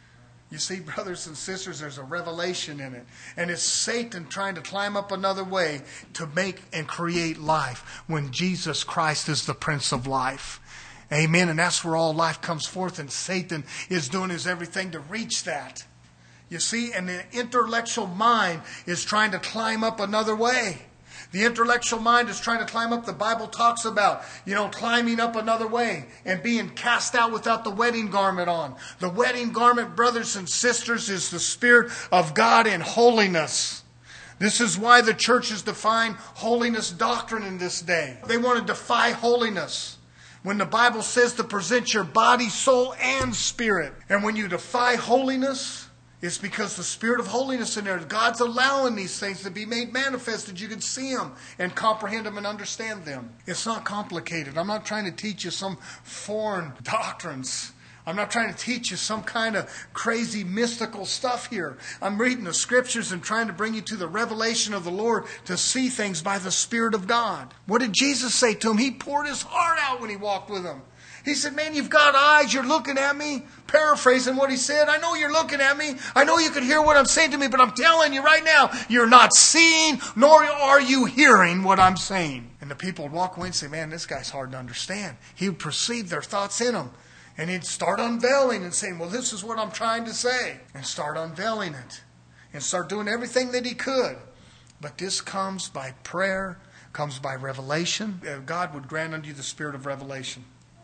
You see, brothers and sisters, there's a revelation in it. And it's Satan trying to climb up another way to make and create life when Jesus Christ is the Prince of Life. Amen. And that's where all life comes forth. And Satan is doing his everything to reach that. You see, and the intellectual mind is trying to climb up another way. The intellectual mind is trying to climb up. The Bible talks about, you know, climbing up another way and being cast out without the wedding garment on. The wedding garment, brothers and sisters, is the Spirit of God in holiness. This is why the churches define holiness doctrine in this day. They want to defy holiness. When the Bible says to present your body, soul, and spirit. And when you defy holiness, it's because the Spirit of holiness in there. God's allowing these things to be made manifest that you can see them and comprehend them and understand them. It's not complicated. I'm not trying to teach you some foreign doctrines. I'm not trying to teach you some kind of crazy mystical stuff here. I'm reading the Scriptures and trying to bring you to the revelation of the Lord to see things by the Spirit of God. What did Jesus say to him? He poured his heart out when he walked with him. He said, man, you've got eyes. You're looking at me. Paraphrasing what he said. I know you're looking at me. I know you can hear what I'm saying to me, but I'm telling you right now, you're not seeing, nor are you hearing what I'm saying. And the people would walk away and say, man, this guy's hard to understand. He would perceive their thoughts in him. And he'd start unveiling and saying, well, this is what I'm trying to say. And start unveiling it. And start doing everything that he could. But this comes by prayer, comes by revelation. God would grant unto you the spirit of revelation.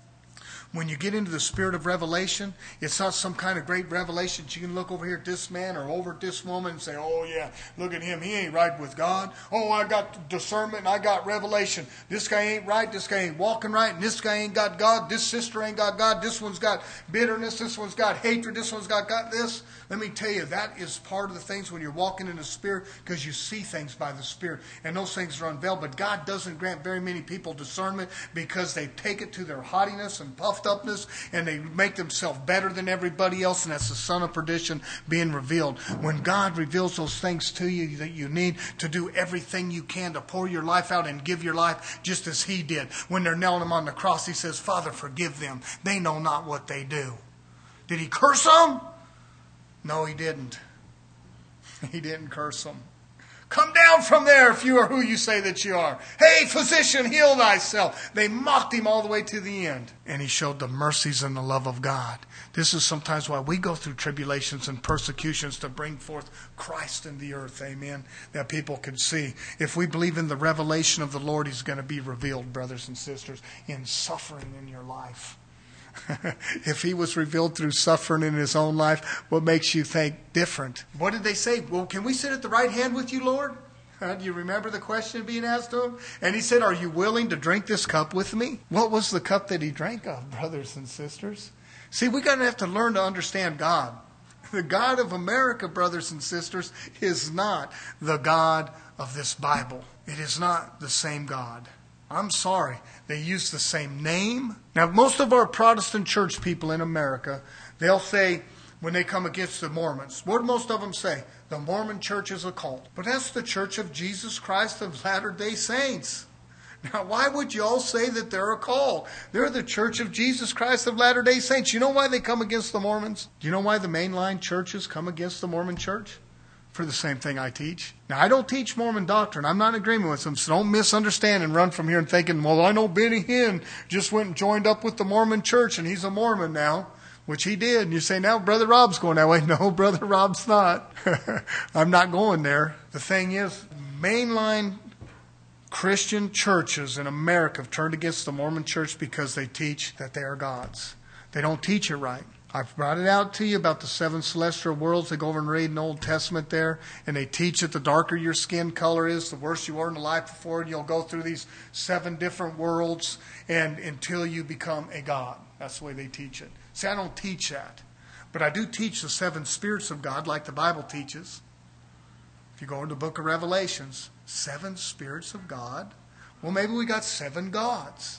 When you get into the spirit of revelation, it's not some kind of great revelation. You can look over here at this man or over at this woman and say, oh yeah, look at him. He ain't right with God. Oh, I got discernment and I got revelation. This guy ain't right. This guy ain't walking right. And this guy ain't got God. This sister ain't got God. This one's got bitterness. This one's got hatred. This one's got, got this. Let me tell you, that is part of the things when you're walking in the Spirit, because you see things by the Spirit. And those things are unveiled. But God doesn't grant very many people discernment because they take it to their haughtiness and puffed upness, and they make themselves better than everybody else, and that's the son of perdition being revealed. When God reveals those things to you that you need to do everything you can to pour your life out and give your life just as he did. When they're nailing him on the cross, he says, Father, forgive them. They know not what they do. Did he curse them? No, he didn't. He didn't curse them. Come down from there if you are who you say that you are. Hey, physician, heal thyself. They mocked him all the way to the end. And he showed the mercies and the love of God. This is sometimes why we go through tribulations and persecutions, to bring forth Christ in the earth. Amen. That people can see. If we believe in the revelation of the Lord, he's going to be revealed, brothers and sisters, in suffering in your life. If he was revealed through suffering in his own life, what makes you think different? What did they say? Well, can we sit at the right hand with you, Lord? Uh, do you remember the question being asked to him? And he said, are you willing to drink this cup with me? What was the cup that he drank of, brothers and sisters? See, we're going to have to learn to understand God. The God of America, brothers and sisters, is not the God of this Bible. It is not the same God. I'm sorry. They use the same name. Now, most of our Protestant church people in America, they'll say, when they come against the Mormons, what do most of them say? The Mormon church is a cult. But that's the Church of Jesus Christ of Latter-day Saints. Now, why would you all say that they're a cult? They're the Church of Jesus Christ of Latter-day Saints. You know why they come against the Mormons? Do you know why the mainline churches come against the Mormon church? For the same thing I teach. Now, I don't teach Mormon doctrine. I'm not in agreement with them, so don't misunderstand and run from here and thinking, well, I know Benny Hinn just went and joined up with the Mormon church and he's a Mormon now, which he did. And you say, now Brother Rob's going that way. No, Brother Rob's not. I'm not going there. The thing is, mainline Christian churches in America have turned against the Mormon church because they teach that they are gods. They don't teach it right. I've brought it out to you about the seven celestial worlds. They go over and read in the Old Testament there, and they teach that the darker your skin color is, the worse you are in the life before it. You'll go through these seven different worlds and until you become a God. That's the way they teach it. See, I don't teach that. But I do teach the seven spirits of God like the Bible teaches. If you go into the book of Revelations, seven spirits of God. Well, maybe we got seven gods.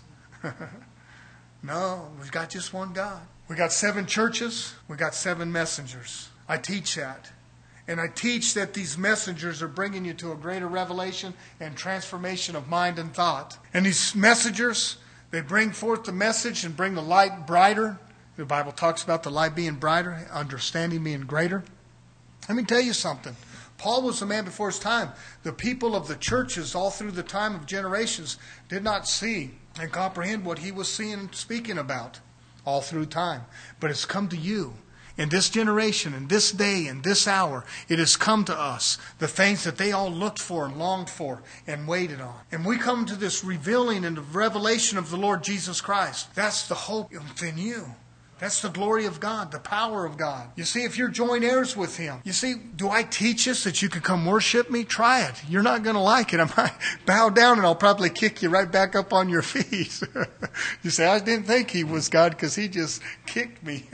No, we've got just one God. We got seven churches. We got seven messengers. I teach that. And I teach that these messengers are bringing you to a greater revelation and transformation of mind and thought. And these messengers, they bring forth the message and bring the light brighter. The Bible talks about the light being brighter, understanding being greater. Let me tell you something. Paul was a man before his time. The people of the churches all through the time of generations did not see and comprehend what he was seeing and speaking about all through time. But it's come to you. In this generation, in this day, in this hour, it has come to us, the things that they all looked for and longed for and waited on. And we come to this revealing and the revelation of the Lord Jesus Christ. That's the hope within you. That's the glory of God, the power of God. You see, if you're joint heirs with Him. You see, do I teach us that you can come worship me? Try it. You're not going to like it. I might bow down and I'll probably kick you right back up on your feet. You say, I didn't think He was God because He just kicked me.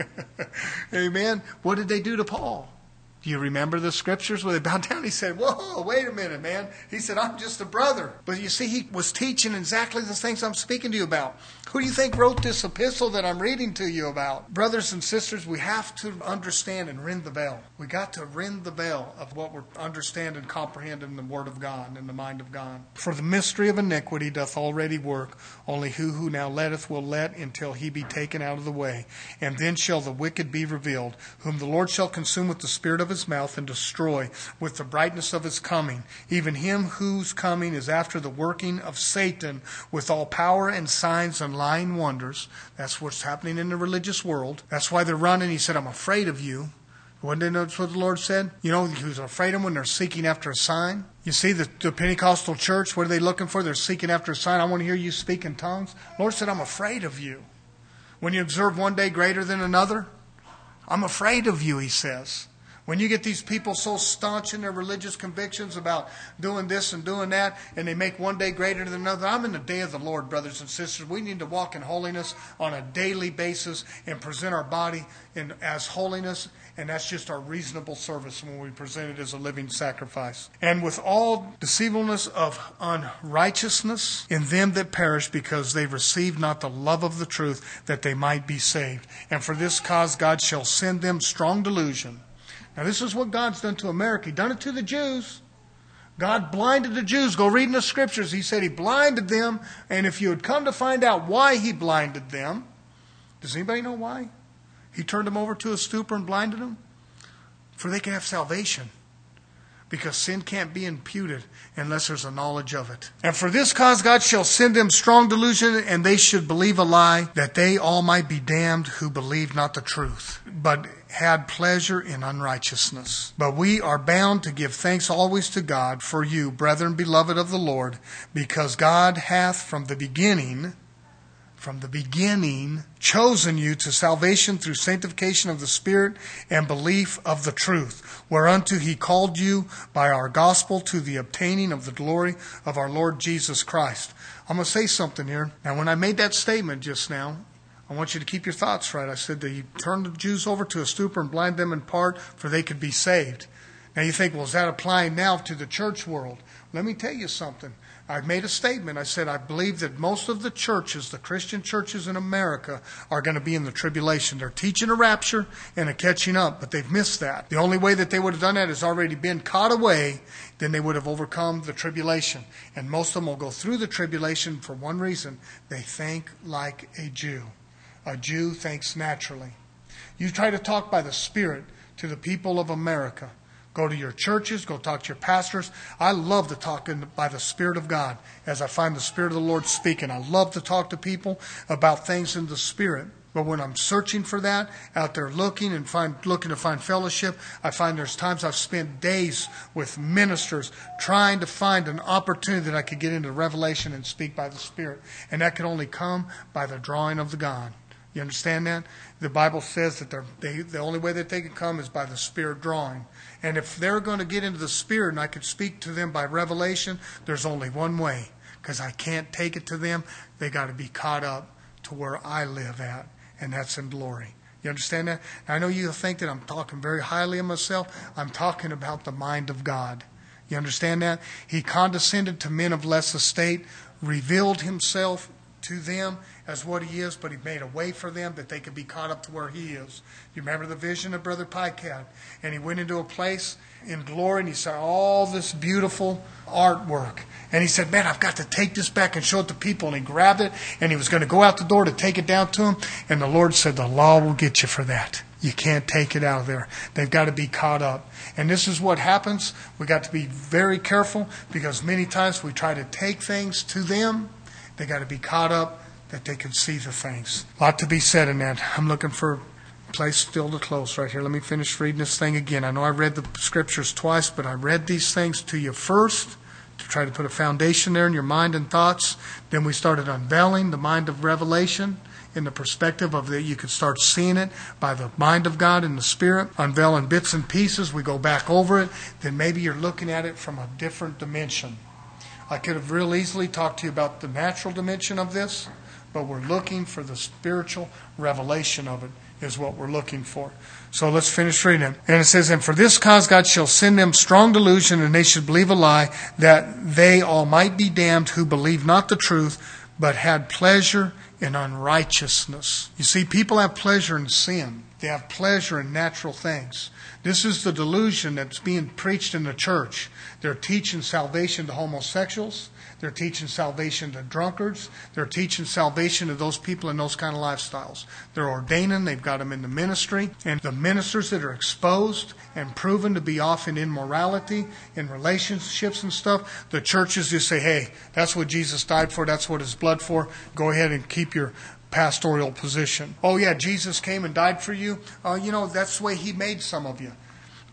Amen. What did they do to Paul? Do you remember the scriptures where they bowed down? He said, whoa, wait a minute, man. He said, I'm just a brother. But you see, he was teaching exactly the things I'm speaking to you about. Who do you think wrote this epistle that I'm reading to you about? Brothers and sisters, we have to understand and rend the veil. We got to rend the veil of what we understand and comprehend in the Word of God and in the mind of God. For the mystery of iniquity doth already work. Only who who now letteth will let until he be taken out of the way. And then shall the wicked be revealed, whom the Lord shall consume with the spirit of his mouth and destroy with the brightness of his coming. Even him whose coming is after the working of Satan with all power and signs and lying wonders. That's what's happening in the religious world. That's why they're running. He said, I'm afraid of you. Wasn't that what the Lord said? You know, He was afraid of them when they're seeking after a sign. You see, the, the Pentecostal church, what are they looking for? They're seeking after a sign. I want to hear you speak in tongues. The Lord said, I'm afraid of you. When you observe one day greater than another, I'm afraid of you, He says. When you get these people so staunch in their religious convictions about doing this and doing that, and they make one day greater than another, I'm in the day of the Lord, brothers and sisters. We need to walk in holiness on a daily basis and present our body in, as holiness, and that's just our reasonable service when we present it as a living sacrifice. And with all deceivableness of unrighteousness in them that perish, because they receive not the love of the truth, that they might be saved. And for this cause God shall send them strong delusion. Now, this is what God's done to America. He done it to the Jews. God blinded the Jews. Go read in the scriptures. He said He blinded them. And if you had come to find out why He blinded them, does anybody know why? He turned them over to a stupor and blinded them? For they can have salvation. Because sin can't be imputed unless there's a knowledge of it. And for this cause God shall send them strong delusion, and they should believe a lie, that they all might be damned who believed not the truth, but had pleasure in unrighteousness. But we are bound to give thanks always to God for you, brethren beloved of the Lord, because God hath from the beginning... From the beginning, chosen you to salvation through sanctification of the Spirit and belief of the truth, whereunto He called you by our gospel to the obtaining of the glory of our Lord Jesus Christ. I'm going to say something here. Now, when I made that statement just now, I want you to keep your thoughts right. I said that He turned the Jews over to a stupor and blind them in part, for they could be saved. Now you think, well, is that applying now to the church world? Let me tell you something. I made a statement. I said I believe that most of the churches, the Christian churches in America, are going to be in the tribulation. They're teaching a rapture and a catching up, but they've missed that. The only way that they would have done that is already been caught away, then they would have overcome the tribulation. And most of them will go through the tribulation for one reason. They think like a Jew. A Jew thinks naturally. You try to talk by the Spirit to the people of America. Go to your churches, go talk to your pastors. I love to talk in, by the Spirit of God as I find the Spirit of the Lord speaking. I love to talk to people about things in the Spirit. But when I'm searching for that, out there looking and find, looking to find fellowship, I find there's times I've spent days with ministers trying to find an opportunity that I could get into revelation and speak by the Spirit. And that can only come by the drawing of the God. You understand that? The Bible says that they're, they, the only way that they can come is by the Spirit drawing. And if they're going to get into the Spirit and I could speak to them by revelation, there's only one way. Because I can't take it to them. They got to be caught up to where I live at. And that's in glory. You understand that? I know you think that I'm talking very highly of myself. I'm talking about the mind of God. You understand that? He condescended to men of less estate, revealed himself to them as what he is, but he made a way for them that they could be caught up to where he is. You remember the vision of Brother Pike had? And he went into a place in glory and he saw all this beautiful artwork. And he said, man, I've got to take this back and show it to people. And he grabbed it and he was going to go out the door to take it down to them. And the Lord said, the law will get you for that. You can't take it out of there. They've got to be caught up. And this is what happens. We got to be very careful because many times we try to take things to them. They got to be caught up that they can see the things. A lot to be said in that. I'm looking for a place still to close right here. Let me finish reading this thing again. I know I read the scriptures twice, but I read these things to you first to try to put a foundation there in your mind and thoughts. Then we started unveiling the mind of revelation in the perspective of that you could start seeing it by the mind of God and the Spirit. Unveiling bits and pieces. We go back over it. Then maybe you're looking at it from a different dimension. I could have real easily talked to you about the natural dimension of this, but we're looking for the spiritual revelation of it is what we're looking for. So let's finish reading it. And it says, and for this cause God shall send them strong delusion, and they should believe a lie, that they all might be damned who believe not the truth, but had pleasure in unrighteousness. You see, people have pleasure in sin. They have pleasure in natural things. This is the delusion that's being preached in the church. They're teaching salvation to homosexuals. They're teaching salvation to drunkards. They're teaching salvation to those people in those kind of lifestyles. They're ordaining. They've got them in the ministry. And the ministers that are exposed and proven to be off in immorality, in relationships and stuff, the churches just say, hey, that's what Jesus died for. That's what his blood for. Go ahead and keep your pastoral position. Oh, yeah, Jesus came and died for you. Uh, you know, that's the way he made some of you.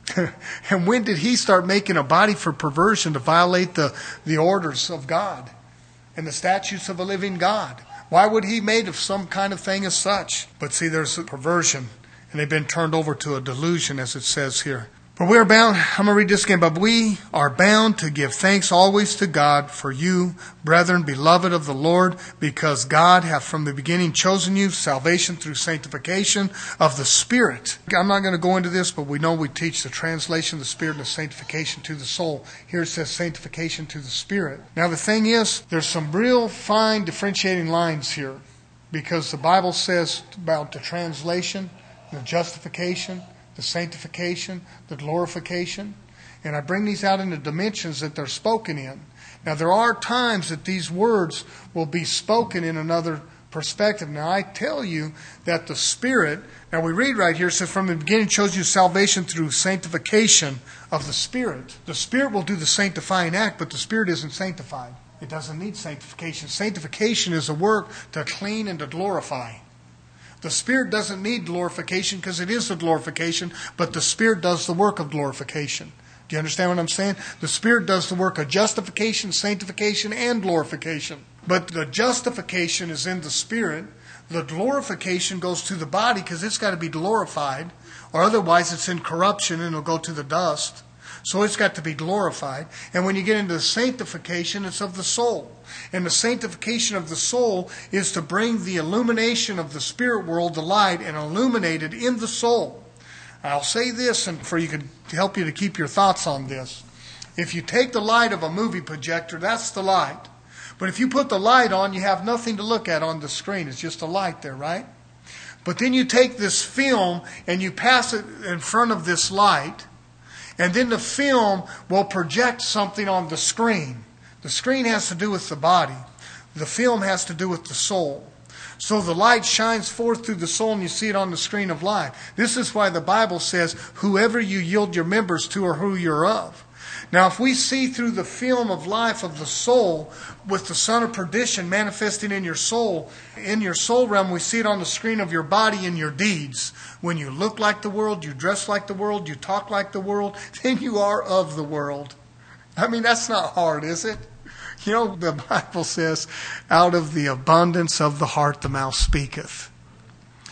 And when did he start making a body for perversion to violate the, the orders of God and the statutes of a living God? Why would he made of some kind of thing as such? But see, there's a perversion, and they've been turned over to a delusion, as it says here. But we are bound, I'm going to read this again, but we are bound to give thanks always to God for you, brethren, beloved of the Lord, because God hath from the beginning chosen you salvation through sanctification of the Spirit. I'm not going to go into this, but we know we teach the translation of the Spirit and the sanctification to the soul. Here it says sanctification to the Spirit. Now the thing is, there's some real fine differentiating lines here, because the Bible says about the translation, the justification, the sanctification, the glorification. And I bring these out in the dimensions that they're spoken in. Now, there are times that these words will be spoken in another perspective. Now, I tell you that the Spirit, now we read right here, it says, from the beginning chose you salvation through sanctification of the Spirit. The Spirit will do the sanctifying act, but the Spirit isn't sanctified. It doesn't need sanctification. Sanctification is a work to clean and to glorify. The Spirit doesn't need glorification because it is a glorification, but the Spirit does the work of glorification. Do you understand what I'm saying? The Spirit does the work of justification, sanctification, and glorification. But the justification is in the Spirit. The glorification goes to the body because it's got to be glorified, or otherwise it's in corruption and it'll go to the dust. So it's got to be glorified. And when you get into the sanctification, it's of the soul. And the sanctification of the soul is to bring the illumination of the spirit world to light and illuminate it in the soul. I'll say this, and for you can help you to keep your thoughts on this. If you take the light of a movie projector, that's the light. But if you put the light on, you have nothing to look at on the screen. It's just a light there, right? But then you take this film and you pass it in front of this light, and then the film will project something on the screen. The screen has to do with the body. The film has to do with the soul. So the light shines forth through the soul and you see it on the screen of life. This is why the Bible says, whoever you yield your members to or who you're of. Now, if we see through the film of life of the soul with the son of perdition manifesting in your soul, in your soul realm, we see it on the screen of your body in your deeds. When you look like the world, you dress like the world, you talk like the world, then you are of the world. I mean, that's not hard, is it? You know, the Bible says, out of the abundance of the heart the mouth speaketh.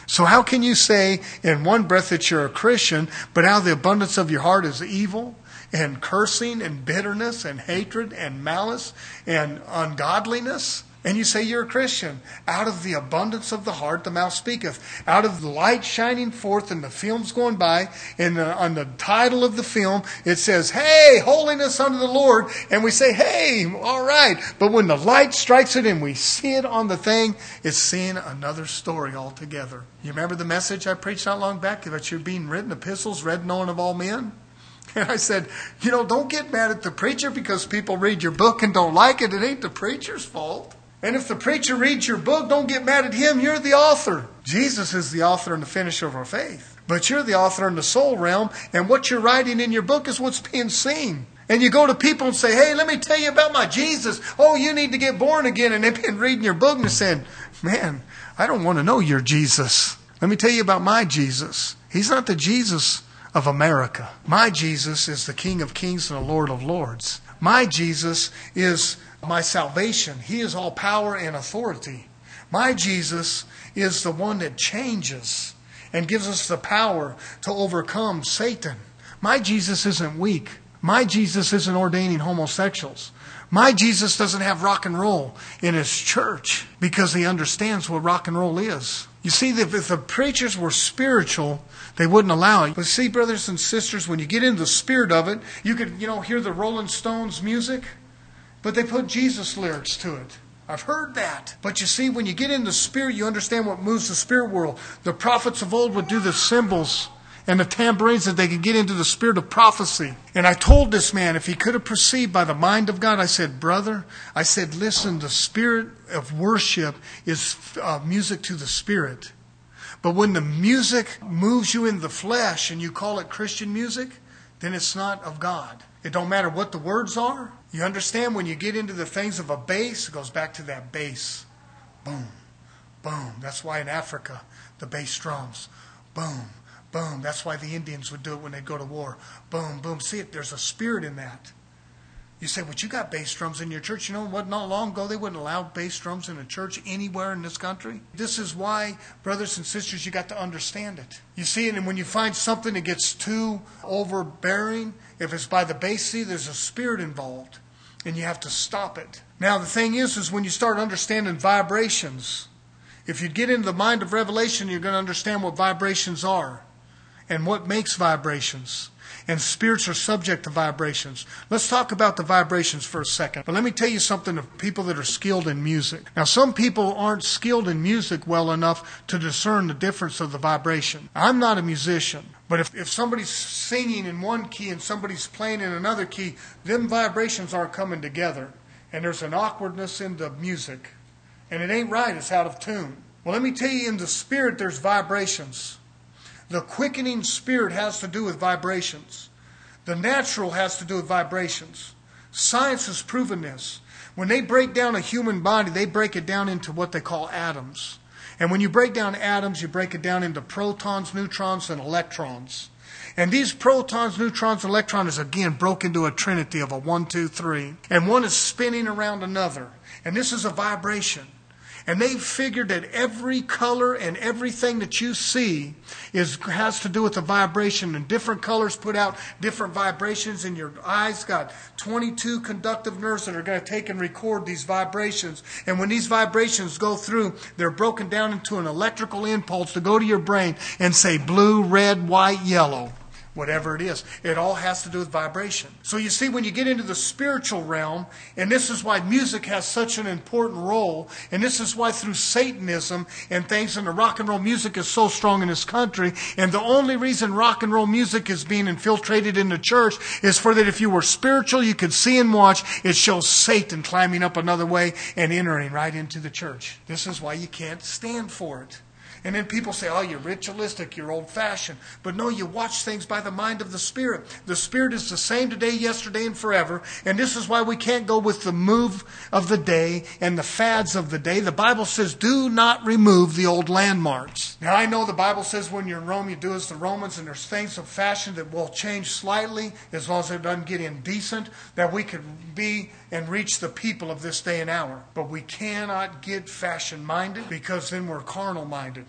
So how can you say in one breath that you're a Christian, but out of the abundance of your heart is evil and cursing and bitterness and hatred and malice and ungodliness? And you say you're a Christian. Out of the abundance of the heart, the mouth speaketh. Out of the light shining forth and the film's going by, and the, on the title of the film, it says, hey, holiness unto the Lord. And we say, hey, all right. But when the light strikes it and we see it on the thing, it's seeing another story altogether. You remember the message I preached not long back that you're being written epistles, read known of all men? And I said, you know, don't get mad at the preacher because people read your book and don't like it. It ain't the preacher's fault. And if the preacher reads your book, don't get mad at him. You're the author. Jesus is the author and the finisher of our faith. But you're the author in the soul realm, and what you're writing in your book is what's being seen. And you go to people and say, hey, let me tell you about my Jesus. Oh, you need to get born again. And they've been reading your book and they're saying, man, I don't want to know your Jesus. Let me tell you about my Jesus. He's not the Jesus of America. My Jesus is the King of Kings and the Lord of Lords. My Jesus is my salvation. He is all power and authority. My Jesus is the one that changes and gives us the power to overcome Satan. My Jesus isn't weak. My Jesus isn't ordaining homosexuals. My Jesus doesn't have rock and roll in his church because he understands what rock and roll is. You see, if the preachers were spiritual, they wouldn't allow it. But see, brothers and sisters, when you get into the spirit of it, you could, you know, hear the Rolling Stones music, but they put Jesus lyrics to it. I've heard that. But you see, when you get in the spirit, you understand what moves the spirit world. The prophets of old would do the cymbals and the tambourines that they could get into the spirit of prophecy. And I told this man, if he could have perceived by the mind of God, I said, brother, I said, listen, the spirit of worship is uh, music to the spirit. But when the music moves you in the flesh and you call it Christian music, then it's not of God. It don't matter what the words are. You understand, when you get into the things of a bass, it goes back to that bass. Boom, boom. That's why in Africa, the bass drums. Boom, boom. That's why the Indians would do it when they'd go to war. Boom, boom. See, there's a spirit in that. You say, but you got bass drums in your church. You know what? Not long ago, they wouldn't allow bass drums in a church anywhere in this country. This is why, brothers and sisters, you got to understand it. You see, and when you find something that gets too overbearing, if it's by the bass, see, there's a spirit involved, and you have to stop it. Now, the thing is, is when you start understanding vibrations, if you get into the mind of revelation, you're going to understand what vibrations are and what makes vibrations. And spirits are subject to vibrations. Let's talk about the vibrations for a second. But let me tell you something of people that are skilled in music. Now, some people aren't skilled in music well enough to discern the difference of the vibration. I'm not a musician. But if, if somebody's singing in one key and somebody's playing in another key, them vibrations aren't coming together. And there's an awkwardness in the music. And it ain't right. It's out of tune. Well, let me tell you, in the spirit, there's vibrations. The quickening spirit has to do with vibrations. The natural has to do with vibrations. Science has proven this. When they break down a human body, they break it down into what they call atoms. And when you break down atoms, you break it down into protons, neutrons, and electrons. And these protons, neutrons, and electrons is again broken into a trinity of a one, two, three. And one is spinning around another. And this is a vibration. And they figured that every color and everything that you see is has to do with the vibration. And different colors put out different vibrations. And your eyes got twenty-two conductive nerves that are going to take and record these vibrations. And when these vibrations go through, they're broken down into an electrical impulse to go to your brain and say blue, red, white, yellow. Whatever it is. It all has to do with vibration. So you see, when you get into the spiritual realm, and this is why music has such an important role, and this is why through Satanism and things, and the rock and roll music is so strong in this country, and the only reason rock and roll music is being infiltrated in the church is for that if you were spiritual, you could see and watch, it shows Satan climbing up another way and entering right into the church. This is why you can't stand for it. And then people say, oh, you're ritualistic, you're old-fashioned. But no, you watch things by the mind of the Spirit. The Spirit is the same today, yesterday, and forever. And this is why we can't go with the move of the day and the fads of the day. The Bible says, do not remove the old landmarks. Now, I know the Bible says when you're in Rome, you do as the Romans, and there's things of fashion that will change slightly, as long as it doesn't get indecent, that we could be and reach the people of this day and hour. But we cannot get fashion-minded, because then we're carnal-minded.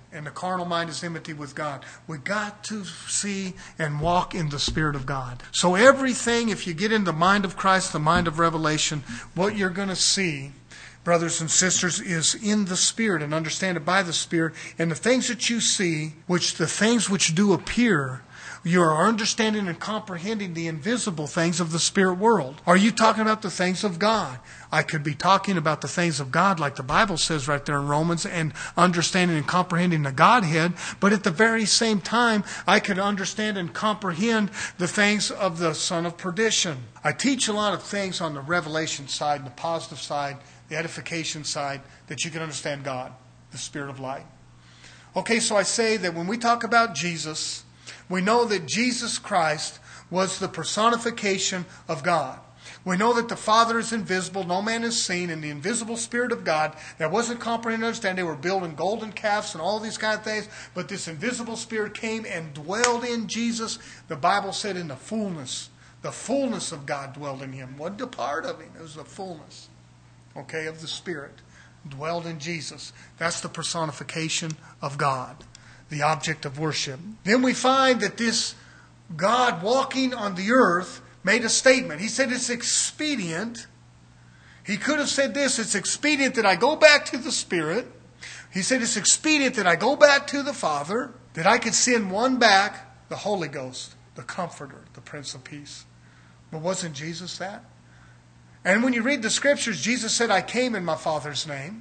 and the carnal mind is enmity with God. We got to see and walk in the Spirit of God. So everything, if you get in the mind of Christ, the mind of revelation, what you're going to see, brothers and sisters, is in the Spirit and understand it by the Spirit. And the things that you see, which the things which do appear, you are understanding and comprehending the invisible things of the spirit world. Are you talking about the things of God? I could be talking about the things of God like the Bible says right there in Romans, and understanding and comprehending the Godhead. But at the very same time, I could understand and comprehend the things of the son of perdition. I teach a lot of things on the revelation side, the positive side, the edification side, that you can understand God, the Spirit of light. Okay, so I say that when we talk about Jesus, we know that Jesus Christ was the personification of God. We know that the Father is invisible, no man has seen, and the invisible Spirit of God that wasn't comprehended and understand. They were building golden calves and all these kind of things, but this invisible Spirit came and dwelled in Jesus. The Bible said in the fullness, the fullness of God dwelled in him. Wasn't a part of him, it was the fullness, okay, of the Spirit dwelled in Jesus. That's the personification of God, the object of worship. Then we find that this God walking on the earth made a statement. He said it's expedient. He could have said this, it's expedient that I go back to the Spirit. He said it's expedient that I go back to the Father, that I could send one back, the Holy Ghost, the Comforter, the Prince of Peace. But wasn't Jesus that? And when you read the Scriptures, Jesus said, I came in my Father's name.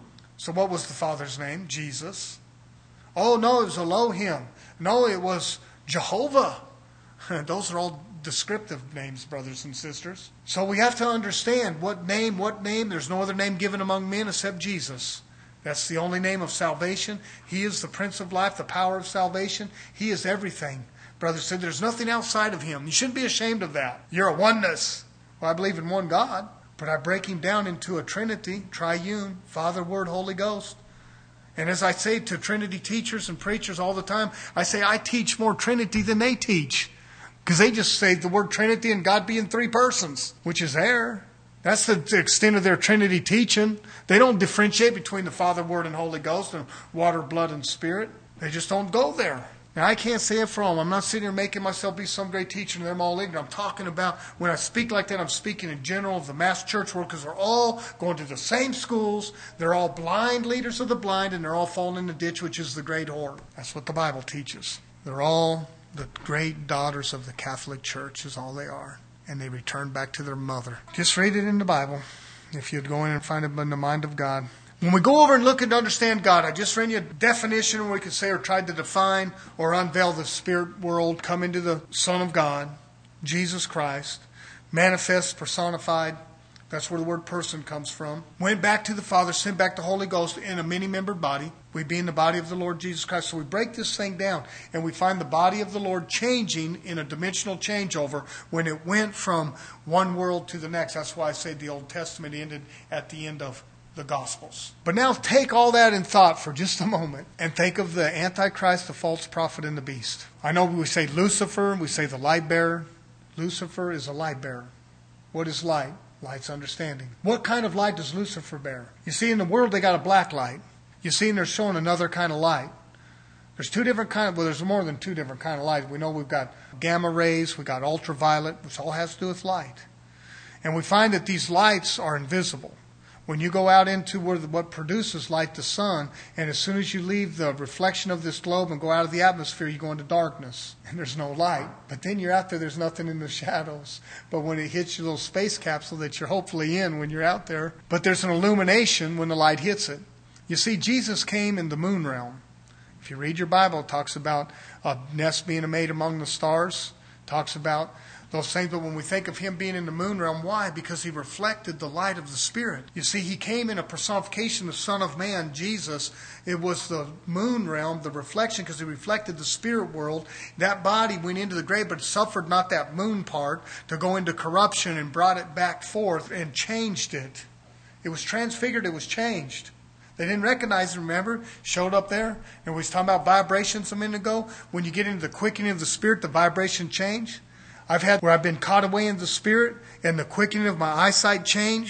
So what was the Father's name? Jesus. Oh, no, it was Elohim. No, it was Jehovah. Those are all descriptive names, brothers and sisters. So we have to understand what name, what name. There's no other name given among men except Jesus. That's the only name of salvation. He is the Prince of Life, the power of salvation. He is everything. Brothers said, there's nothing outside of him. You shouldn't be ashamed of that. You're a oneness. Well, I believe in one God, but I break him down into a Trinity, triune, Father, Word, Holy Ghost. And as I say to Trinity teachers and preachers all the time, I say I teach more Trinity than they teach. Because they just say the word Trinity and God being three persons, which is error. That's the extent of their Trinity teaching. They don't differentiate between the Father, Word, and Holy Ghost, and water, blood, and Spirit. They just don't go there. Now, I can't say it for them. I'm not sitting here making myself be some great teacher and they're all ignorant. I'm talking about, when I speak like that, I'm speaking in general of the mass church world, because they're all going to the same schools. They're all blind leaders of the blind, and they're all falling in the ditch, which is the great whore. That's what the Bible teaches. They're all the great daughters of the Catholic Church is all they are. And they return back to their mother. Just read it in the Bible, if you'd go in and find it in the mind of God. When we go over and look and understand God, I just read you a definition, we could say, or tried to define or unveil the spirit world, come into the Son of God, Jesus Christ, manifest, personified. That's where the word person comes from. Went back to the Father, sent back the Holy Ghost in a many-membered body. We being the body of the Lord Jesus Christ. So we break this thing down, and we find the body of the Lord changing in a dimensional changeover when it went from one world to the next. That's why I say the Old Testament ended at the end of the Gospels. But now take all that in thought for just a moment and think of the Antichrist, the false prophet, and the beast. I know we say Lucifer, we say the light bearer. Lucifer is a light bearer. What is light? Light's understanding. What kind of light does Lucifer bear? You see, in the world they got a black light. You see, and they're showing another kind of light. There's two different kind of, well, there's more than two different kind of light. We know we've got gamma rays, we've got ultraviolet, which all has to do with light. And we find that these lights are invisible. When you go out into where the, what produces light, the sun, and as soon as you leave the reflection of this globe and go out of the atmosphere, you go into darkness, and there's no light. But then you're out there, there's nothing in the shadows. But when it hits your little space capsule that you're hopefully in when you're out there, but there's an illumination when the light hits it. You see, Jesus came in the moon realm. If you read your Bible, it talks about a nest being made among the stars. It talks about those things, but when we think of him being in the moon realm, why? Because he reflected the light of the Spirit. You see, he came in a personification of Son of Man, Jesus. It was the moon realm, the reflection, because he reflected the spirit world. That body went into the grave, but suffered not that moon part to go into corruption, and brought it back forth and changed it. It was transfigured, it was changed. They didn't recognize it, remember? Showed up there. And we was talking about vibrations a minute ago. When you get into the quickening of the Spirit, the vibration change. I've had where I've been caught away in the Spirit, and the quickening of my eyesight changed.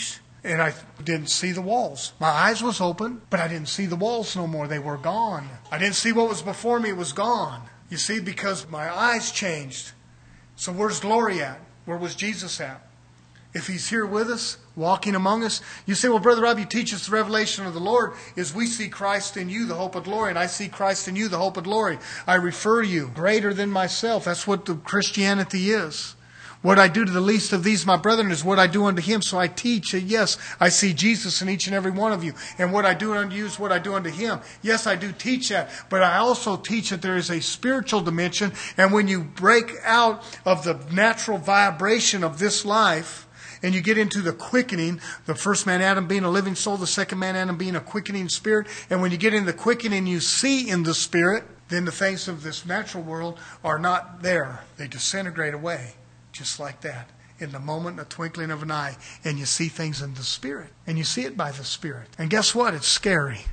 And I didn't see the walls. My eyes was open, but I didn't see the walls no more. They were gone. I didn't see what was before me. It was gone. You see, because my eyes changed. So where's glory at? Where was Jesus at? If He's here with us, walking among us. You say, well, Brother Rob, you teach us the revelation of the Lord is we see Christ in you, the hope of glory, and I see Christ in you, the hope of glory. I refer you greater than myself. That's what the Christianity is. What I do to the least of these, my brethren, is what I do unto Him. So I teach, yes, I see Jesus in each and every one of you. And what I do unto you is what I do unto Him. Yes, I do teach that. But I also teach that there is a spiritual dimension. And when you break out of the natural vibration of this life, and you get into the quickening, the first man Adam being a living soul, the second man Adam being a quickening spirit. And when you get in the quickening, you see in the spirit, then the things of this natural world are not there. They disintegrate away, just like that. In the moment, a twinkling of an eye. And you see things in the spirit. And you see it by the spirit. And guess what? It's scary.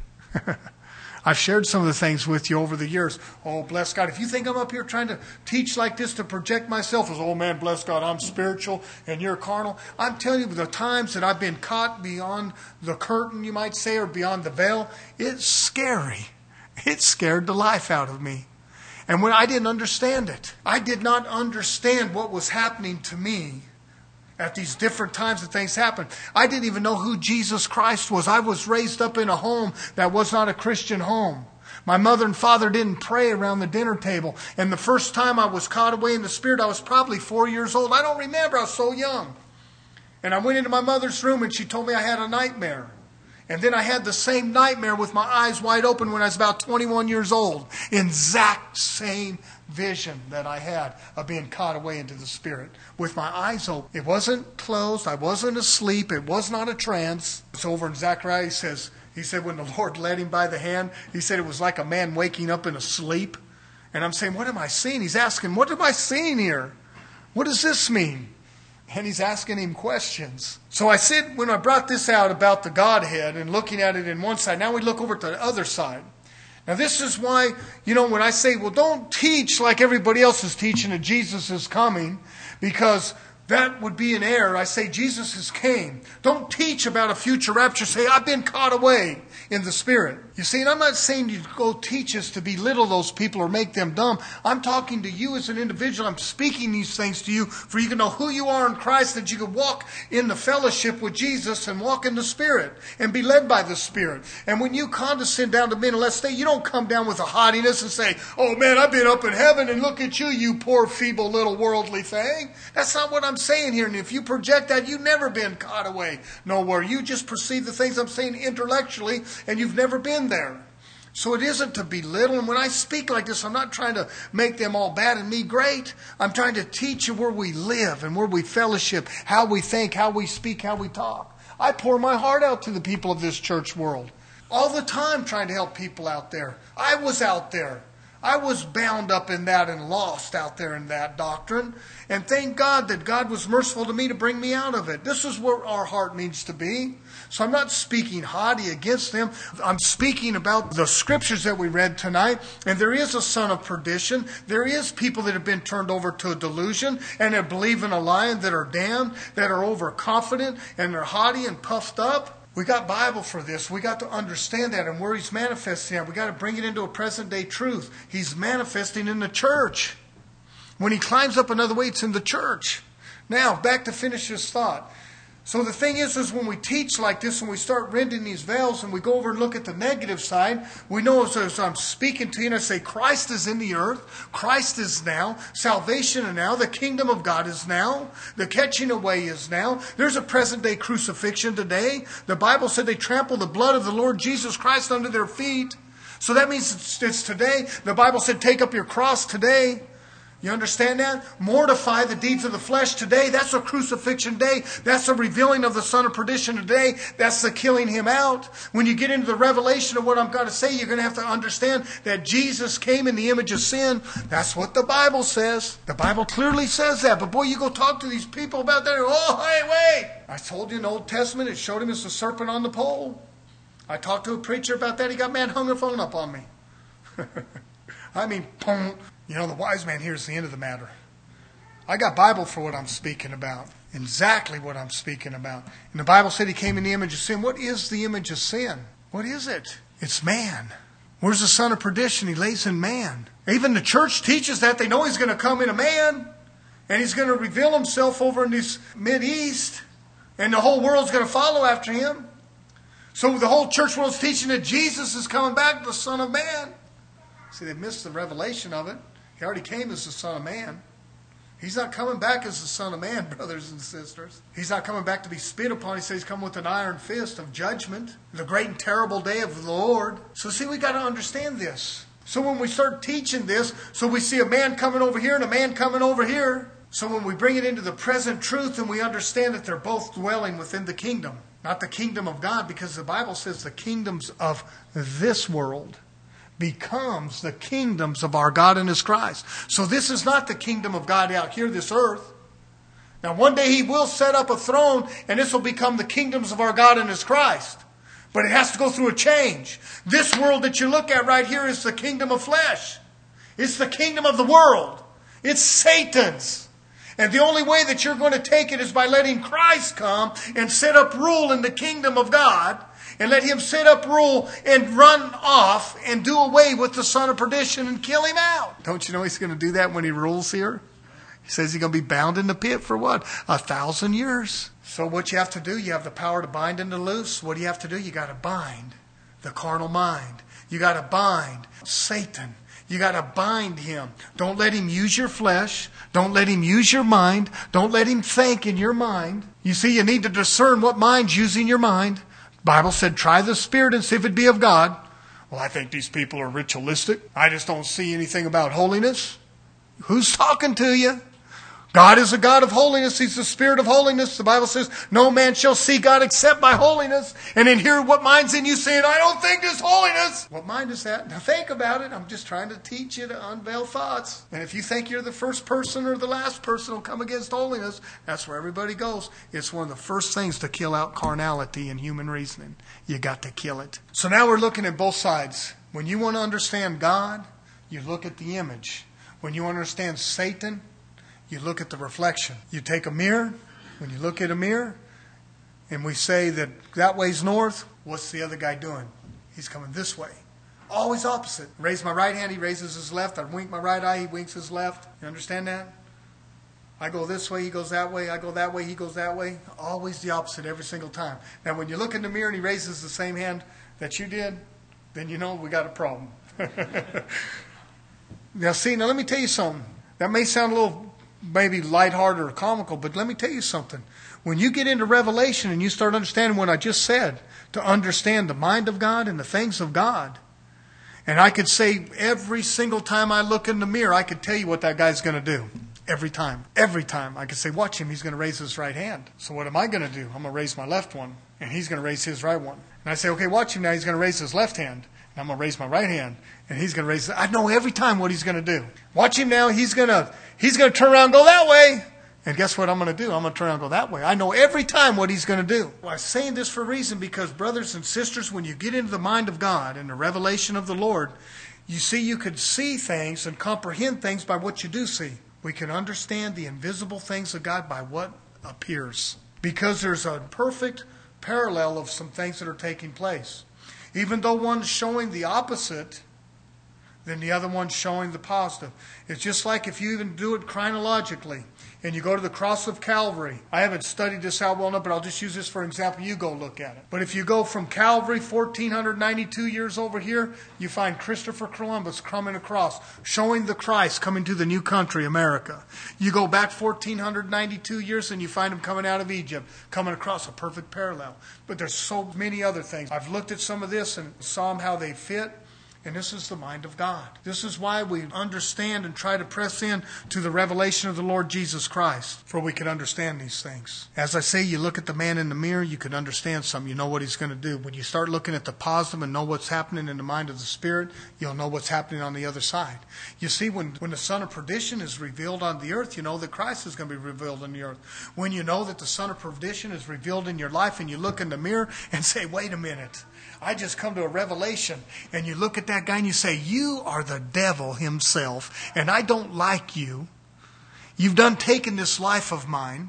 I've shared some of the things with you over the years. Oh, bless God. If you think I'm up here trying to teach like this to project myself as, oh man, bless God, I'm spiritual and you're carnal. I'm telling you, the times that I've been caught beyond the curtain, you might say, or beyond the veil, it's scary. It scared the life out of me. And when I didn't understand it, I did not understand what was happening to me. At these different times that things happened. I didn't even know who Jesus Christ was. I was raised up in a home that was not a Christian home. My mother and father didn't pray around the dinner table. And the first time I was caught away in the Spirit, I was probably four years old. I don't remember. I was so young. And I went into my mother's room and she told me I had a nightmare. And then I had the same nightmare with my eyes wide open when I was about twenty-one years old. Exact same vision that I had of being caught away into the Spirit with my eyes open. It wasn't closed. I wasn't asleep. It was not a trance. It's over in Zechariah. He says, he said when the Lord led him by the hand, he said it was like a man waking up in a sleep. And I'm saying, what am I seeing? He's asking, what am I seeing here? What does this mean? And he's asking him questions. So I said, when I brought this out about the Godhead and looking at it in one side, now we look over to the other side. Now this is why, you know, when I say, well, don't teach like everybody else is teaching that Jesus is coming, because that would be an error. I say Jesus has came. Don't teach about a future rapture. Say, I've been caught away in the Spirit. You see, and I'm not saying you go teach us to belittle those people or make them dumb. I'm talking to you as an individual. I'm speaking these things to you for you to know who you are in Christ, that you can walk in the fellowship with Jesus and walk in the Spirit and be led by the Spirit. And when you condescend down to men and let's say, you don't come down with a haughtiness and say, oh man, I've been up in heaven and look at you, you poor feeble little worldly thing. That's not what I'm saying here. And if you project that, you've never been caught away nowhere. You just perceive the things I'm saying intellectually and you've never been there. So it isn't to belittle. And when I speak like this, I'm not trying to make them all bad and me great. I'm trying to teach you where we live and where we fellowship, how we think, how we speak, how we talk. I pour my heart out to the people of this church world all the time, trying to help people out there. I was out there. I was bound up in that and lost out there in that doctrine. And thank God that God was merciful to me to bring me out of it. This is where our heart needs to be. So I'm not speaking haughty against them. I'm speaking about the scriptures that we read tonight. And there is a son of perdition. There is people that have been turned over to a delusion and that believe in a lie and that are damned, that are overconfident and they're haughty and puffed up. We got Bible for this. We got to understand that and where He's manifesting at. We got to bring it into a present day truth. He's manifesting in the church. When He climbs up another way, it's in the church. Now, back to finish this thought. So the thing is, is when we teach like this and we start rending these veils and we go over and look at the negative side, we know as, as I'm speaking to you and I say Christ is in the earth, Christ is now, salvation is now, the kingdom of God is now, the catching away is now. There's a present day crucifixion today. The Bible said they trampled the blood of the Lord Jesus Christ under their feet. So that means it's, it's today. The Bible said take up your cross today. You understand that? Mortify the deeds of the flesh today. That's a crucifixion day. That's a revealing of the son of perdition today. That's the killing him out. When you get into the revelation of what I'm going to say, you're going to have to understand that Jesus came in the image of sin. That's what the Bible says. The Bible clearly says that. But boy, you go talk to these people about that. Oh, hey, wait. I told you in the Old Testament, it showed him as the serpent on the pole. I talked to a preacher about that. He got mad, hung the phone up on me. I mean, boom. You know, the wise man hears the end of the matter. I got Bible for what I'm speaking about. exactly what I'm speaking about. And the Bible said he came in the image of sin. What is the image of sin? What is it? It's man. Where's the son of perdition? He lays in man. Even the church teaches that. They know he's going to come in a man. And he's going to reveal himself over in this Mideast. And the whole world's going to follow after him. So the whole church world's teaching that Jesus is coming back, the Son of Man. See, they missed the revelation of it. He already came as the Son of Man. He's not coming back as the Son of Man, brothers and sisters. He's not coming back to be spit upon. He says he's coming with an iron fist of judgment. The great and terrible day of the Lord. So see, we got to understand this. So when we start teaching this, so we see a man coming over here and a man coming over here. So when we bring it into the present truth and we understand that they're both dwelling within the kingdom. Not the kingdom of God, because the Bible says the kingdoms of this world becomes the kingdoms of our God and His Christ. So this is not the kingdom of God out here, this earth. Now one day He will set up a throne and this will become the kingdoms of our God and His Christ. But it has to go through a change. This world that you look at right here is the kingdom of flesh. It's the kingdom of the world. It's Satan's. And the only way that you're going to take it is by letting Christ come and set up rule in the kingdom of God. And let Him set up rule and run off and do away with the son of perdition and kill him out. Don't you know He's going to do that when He rules here? He says He's going to be bound in the pit for what? A thousand years. So what you have to do, you have the power to bind and to loose. What do you have to do? You got to bind the carnal mind. You got to bind Satan. You got to bind him. Don't let him use your flesh. Don't let him use your mind. Don't let him think in your mind. You see, you need to discern what mind's using your mind. The Bible said, try the Spirit and see if it be of God. Well, I think these people are ritualistic. I just don't see anything about holiness. Who's talking to you? God is a God of holiness. He's the Spirit of holiness. The Bible says, no man shall see God except by holiness. And then hear what mind's in you saying, I don't think there's holiness. What mind is that? Now think about it. I'm just trying to teach you to unveil thoughts. And if you think you're the first person or the last person who'll come against holiness, that's where everybody goes. It's one of the first things to kill out carnality and human reasoning. You got to kill it. So now we're looking at both sides. When you want to understand God, you look at the image. When you understand Satan, you look at the reflection. You take a mirror. When you look at a mirror and we say that that way's north, what's the other guy doing? He's coming this way. Always opposite. Raise my right hand, he raises his left. I wink my right eye, he winks his left. You understand that? I go this way, he goes that way. I go that way, he goes that way. Always the opposite every single time. Now when you look in the mirror and he raises the same hand that you did, then you know we got a problem. Now see, now let me tell you something. That may sound a little maybe lighthearted or comical, but let me tell you something. When you get into Revelation and you start understanding what I just said, to understand the mind of God and the things of God, and I could say every single time I look in the mirror, I could tell you what that guy's going to do. Every time. Every time. I could say, watch him, he's going to raise his right hand. So what am I going to do? I'm going to raise my left one, and he's going to raise his right one. And I say, okay, watch him now, he's going to raise his left hand. And I'm going to raise my right hand, and he's going to raise it. I know every time what he's going to do. Watch him now. He's going to he's going to turn around and go that way. And guess what I'm going to do? I'm going to turn around and go that way. I know every time what he's going to do. Well, I'm saying this for a reason, because brothers and sisters, when you get into the mind of God and the revelation of the Lord, you see you could see things and comprehend things by what you do see. We can understand the invisible things of God by what appears. Because there's a perfect parallel of some things that are taking place. Even though one's showing the opposite, then the other one's showing the positive. It's just like if you even do it chronologically and you go to the cross of Calvary. I haven't studied this out well enough, but I'll just use this for example. You go look at it. But if you go from Calvary fourteen ninety-two years over here, you find Christopher Columbus coming across, showing the Christ coming to the new country, America. You go back fourteen ninety-two years and you find him coming out of Egypt, coming across a perfect parallel. But there's so many other things. I've looked at some of this and saw them how they fit. And this is the mind of God. This is why we understand and try to press in to the revelation of the Lord Jesus Christ, for we can understand these things. As I say, you look at the man in the mirror, you can understand something. You know what he's going to do. When you start looking at the positive and know what's happening in the mind of the Spirit, you'll know what's happening on the other side. You see, when, when the son of perdition is revealed on the earth, you know that Christ is going to be revealed on the earth. When you know that the son of perdition is revealed in your life and you look in the mirror and say, wait a minute, I just come to a revelation, and you look at that guy and you say, you are the devil himself, and I don't like you. You've done taken this life of mine.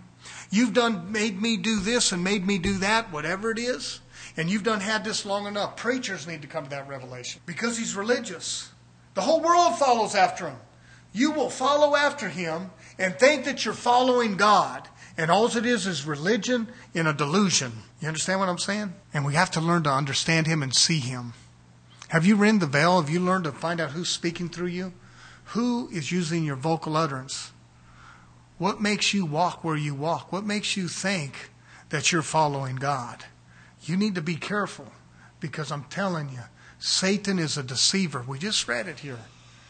You've done made me do this and made me do that, whatever it is. And you've done had this long enough. Preachers need to come to that revelation because he's religious. The whole world follows after him. You will follow after him and think that you're following God. And all it is is religion in a delusion. You understand what I'm saying? And we have to learn to understand him and see him. Have you rent the veil? Have you learned to find out who's speaking through you? Who is using your vocal utterance? What makes you walk where you walk? What makes you think that you're following God? You need to be careful because I'm telling you, Satan is a deceiver. We just read it here.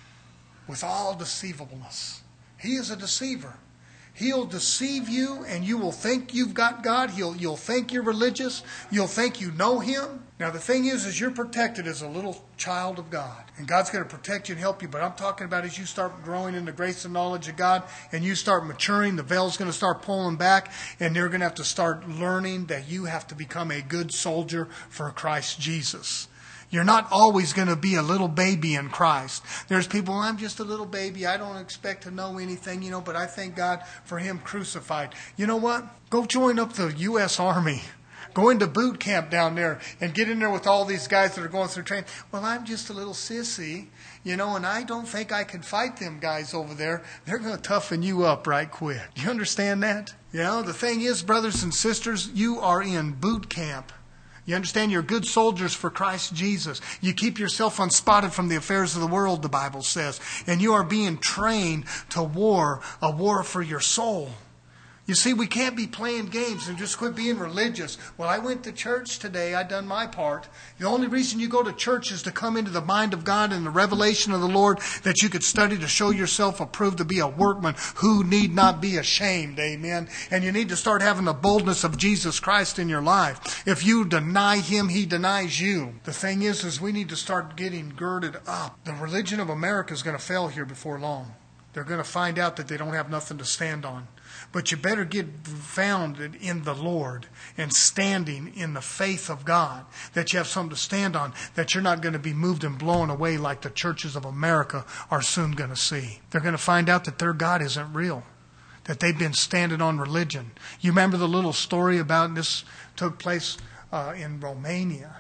With all deceivableness. He is a deceiver. He'll deceive you and you will think you've got God. He'll, you'll think you're religious. You'll think you know him. Now the thing is, is you're protected as a little child of God. And God's going to protect you and help you. But I'm talking about as you start growing in the grace and knowledge of God and you start maturing, the veil's going to start pulling back and you're going to have to start learning that you have to become a good soldier for Christ Jesus. You're not always going to be a little baby in Christ. There's people, I'm just a little baby. I don't expect to know anything, you know, but I thank God for him crucified. You know what? Go join up the U S Army. Go into boot camp down there and get in there with all these guys that are going through training. Well, I'm just a little sissy, you know, and I don't think I can fight them guys over there. They're going to toughen you up right quick. Do you understand that? You know, the thing is, brothers and sisters, you are in boot camp. You understand? You're good soldiers for Christ Jesus. You keep yourself unspotted from the affairs of the world, the Bible says. And you are being trained to war, a war for your soul. You see, we can't be playing games and just quit being religious. Well, I went to church today. I done my part. The only reason you go to church is to come into the mind of God and the revelation of the Lord that you could study to show yourself approved to be a workman who need not be ashamed. Amen. And you need to start having the boldness of Jesus Christ in your life. If you deny him, he denies you. The thing is, is we need to start getting girded up. The religion of America is going to fail here before long. They're going to find out that they don't have nothing to stand on. But you better get founded in the Lord and standing in the faith of God, that you have something to stand on, that you're not going to be moved and blown away like the churches of America are soon going to see. They're going to find out that their God isn't real, that they've been standing on religion. You remember the little story about this took place uh, in Romania.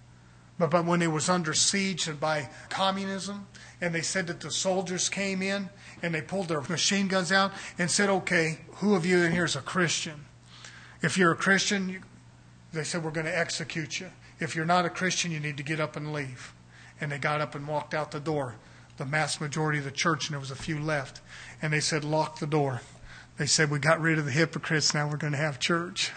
But, but when it was under siege by communism, and they said that the soldiers came in and they pulled their machine guns out and said, okay, who of you in here is a Christian? If you're a Christian, you, they said, we're going to execute you. If you're not a Christian, you need to get up and leave. And they got up and walked out the door, the mass majority of the church, and there was a few left. And they said, lock the door. They said, we got rid of the hypocrites, now we're going to have church.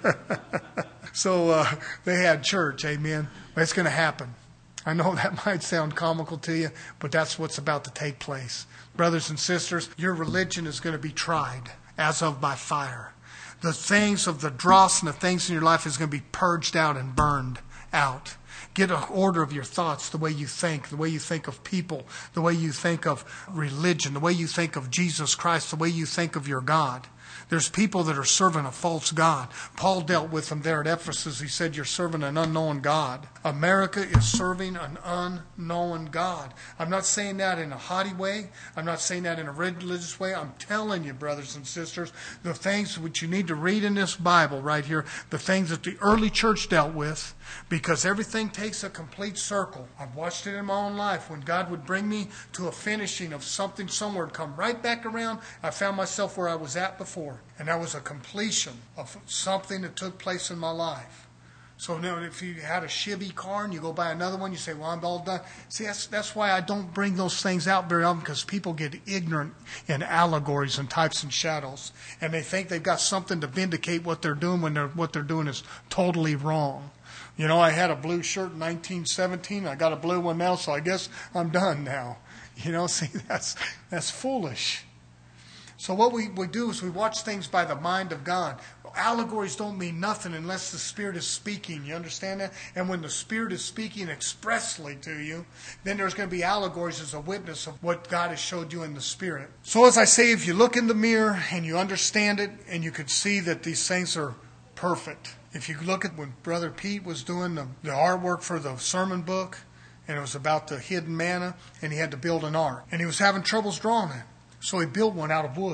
So uh, they had church, amen. But it's going to happen. I know that might sound comical to you, but that's what's about to take place. Brothers and sisters, your religion is going to be tried as of by fire. The things of the dross and the things in your life is going to be purged out and burned out. Get an order of your thoughts, the way you think, the way you think of people, the way you think of religion, the way you think of Jesus Christ, the way you think of your God. There's people that are serving a false God. Paul dealt with them there at Ephesus. He said, you're serving an unknown God. America is serving an unknown God. I'm not saying that in a haughty way. I'm not saying that in a religious way. I'm telling you, brothers and sisters, the things which you need to read in this Bible right here, the things that the early church dealt with, because everything takes a complete circle. I've watched it in my own life. When God would bring me to a finishing of something somewhere, to come right back around, I found myself where I was at before. And that was a completion of something that took place in my life. So now if you had a shibby car and you go buy another one, you say, well, I'm all done. See, that's, that's why I don't bring those things out very often, because people get ignorant in allegories and types and shadows. And they think they've got something to vindicate what they're doing when they're, what they're doing is totally wrong. You know, I had a blue shirt in nineteen seventeen. I got a blue one now, so I guess I'm done now. You know, see, that's that's foolish. So what we, we do is we watch things by the mind of God. Allegories don't mean nothing unless the Spirit is speaking. You understand that? And when the Spirit is speaking expressly to you, then there's going to be allegories as a witness of what God has showed you in the Spirit. So as I say, if you look in the mirror and you understand it and you could see that these things are perfect. If you look at when Brother Pete was doing the, the artwork for the sermon book, and it was about the hidden manna, and he had to build an ark. And he was having troubles drawing it. So he built one out of wood.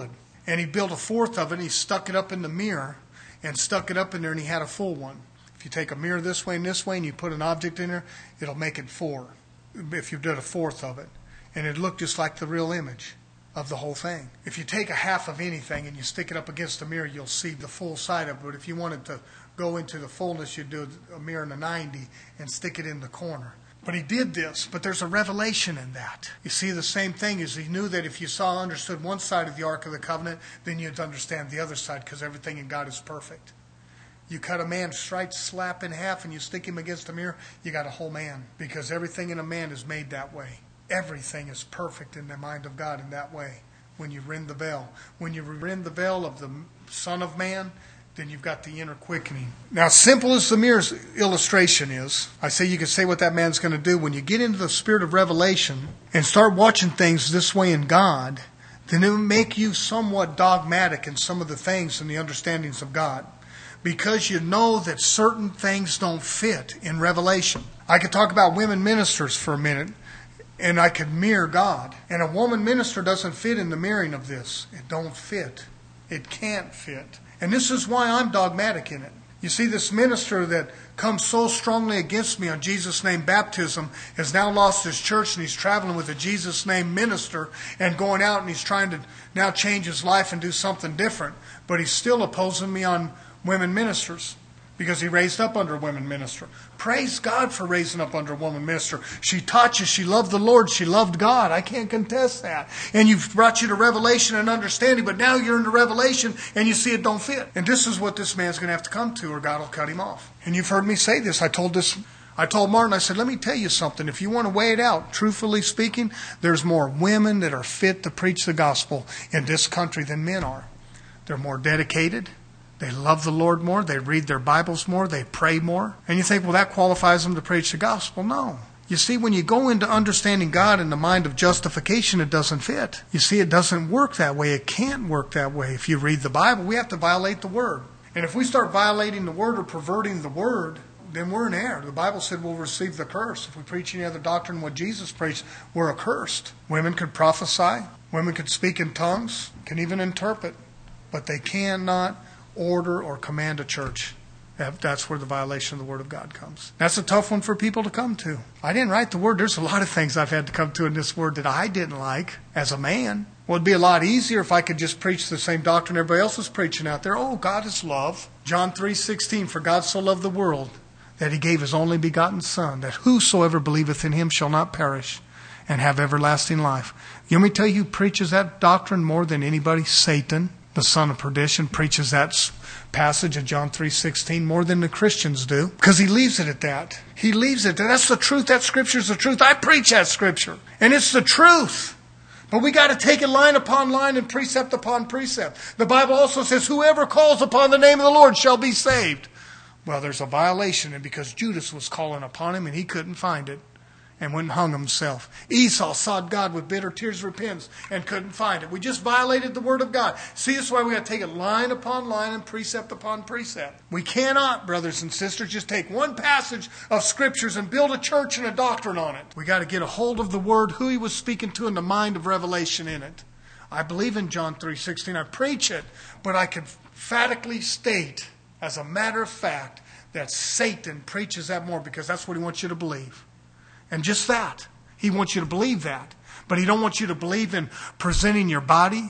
And he built a fourth of it, and he stuck it up in the mirror, and stuck it up in there, and he had a full one. If you take a mirror this way and this way, and you put an object in there, it'll make it four, if you did a fourth of it. And it looked just like the real image of the whole thing. If you take a half of anything and you stick it up against a mirror, you'll see the full side of it. But if you wanted to go into the fullness, you'd do a mirror in a ninety and stick it in the corner. But he did this, but there's a revelation in that. You see, the same thing is he knew that if you saw understood one side of the Ark of the Covenant, then you'd understand the other side, because everything in God is perfect. You cut a man straight slap in half and you stick him against a mirror, you got a whole man, because everything in a man is made that way. Everything is perfect in the mind of God in that way. When you rend the veil. When you rend the veil of the Son of Man, then you've got the inner quickening. Now, simple as the mirror's illustration is, I say you can say what that man's going to do. When you get into the spirit of revelation and start watching things this way in God, then it will make you somewhat dogmatic in some of the things and the understandings of God. Because you know that certain things don't fit in revelation. I could talk about women ministers for a minute, and I could mirror God. And a woman minister doesn't fit in the mirroring of this. It don't fit. It can't fit. And this is why I'm dogmatic in it. You see, this minister that comes so strongly against me on Jesus' name baptism has now lost his church, and he's traveling with a Jesus' name minister and going out, and he's trying to now change his life and do something different. But he's still opposing me on women ministers, because he raised up under a women minister. Praise God for raising up under a woman minister. She taught you she loved the Lord. She loved God. I can't contest that. And you've brought you to revelation and understanding, but now you're in the revelation and you see it don't fit. And this is what this man's going to have to come to, or God will cut him off. And you've heard me say this. I told this, I told Martin, I said, let me tell you something. If you want to weigh it out, truthfully speaking, there's more women that are fit to preach the gospel in this country than men are. They're more dedicated. They love the Lord more. They read their Bibles more. They pray more. And you think, well, that qualifies them to preach the gospel. No. You see, when you go into understanding God in the mind of justification, it doesn't fit. You see, it doesn't work that way. It can't work that way. If you read the Bible, we have to violate the Word. And if we start violating the Word or perverting the Word, then we're in error. The Bible said we'll receive the curse. If we preach any other doctrine than what Jesus preached, we're accursed. Women could prophesy. Women could speak in tongues, can even interpret. But they cannot order or command a church. That's where the violation of the Word of God comes. That's a tough one for people to come to. I didn't write the Word. There's a lot of things I've had to come to in this Word that I didn't like as a man. Well, it'd be a lot easier if I could just preach the same doctrine everybody else is preaching out there. Oh, God is love. John three sixteen, for God so loved the world that he gave his only begotten Son, that whosoever believeth in him shall not perish and have everlasting life. You want me to tell you who preaches that doctrine more than anybody? Satan. The son of perdition preaches that passage of John three sixteen more than the Christians do, because he leaves it at that. He leaves it. That's the truth. That scripture is the truth. I preach that scripture, and it's the truth. But we got to take it line upon line and precept upon precept. The Bible also says, whoever calls upon the name of the Lord shall be saved. Well, there's a violation, and because Judas was calling upon him and he couldn't find it, and went and hung himself. Esau sought God with bitter tears of repentance and couldn't find it. We just violated the Word of God. See, this is why we got to take it line upon line and precept upon precept. We cannot, brothers and sisters, just take one passage of Scriptures and build a church and a doctrine on it. We got to get a hold of the Word, who he was speaking to, and the mind of revelation in it. I believe in John three sixteen. I preach it, but I can emphatically state, as a matter of fact, that Satan preaches that more, because that's what he wants you to believe. And just that. He wants you to believe that. But he don't want you to believe in presenting your body.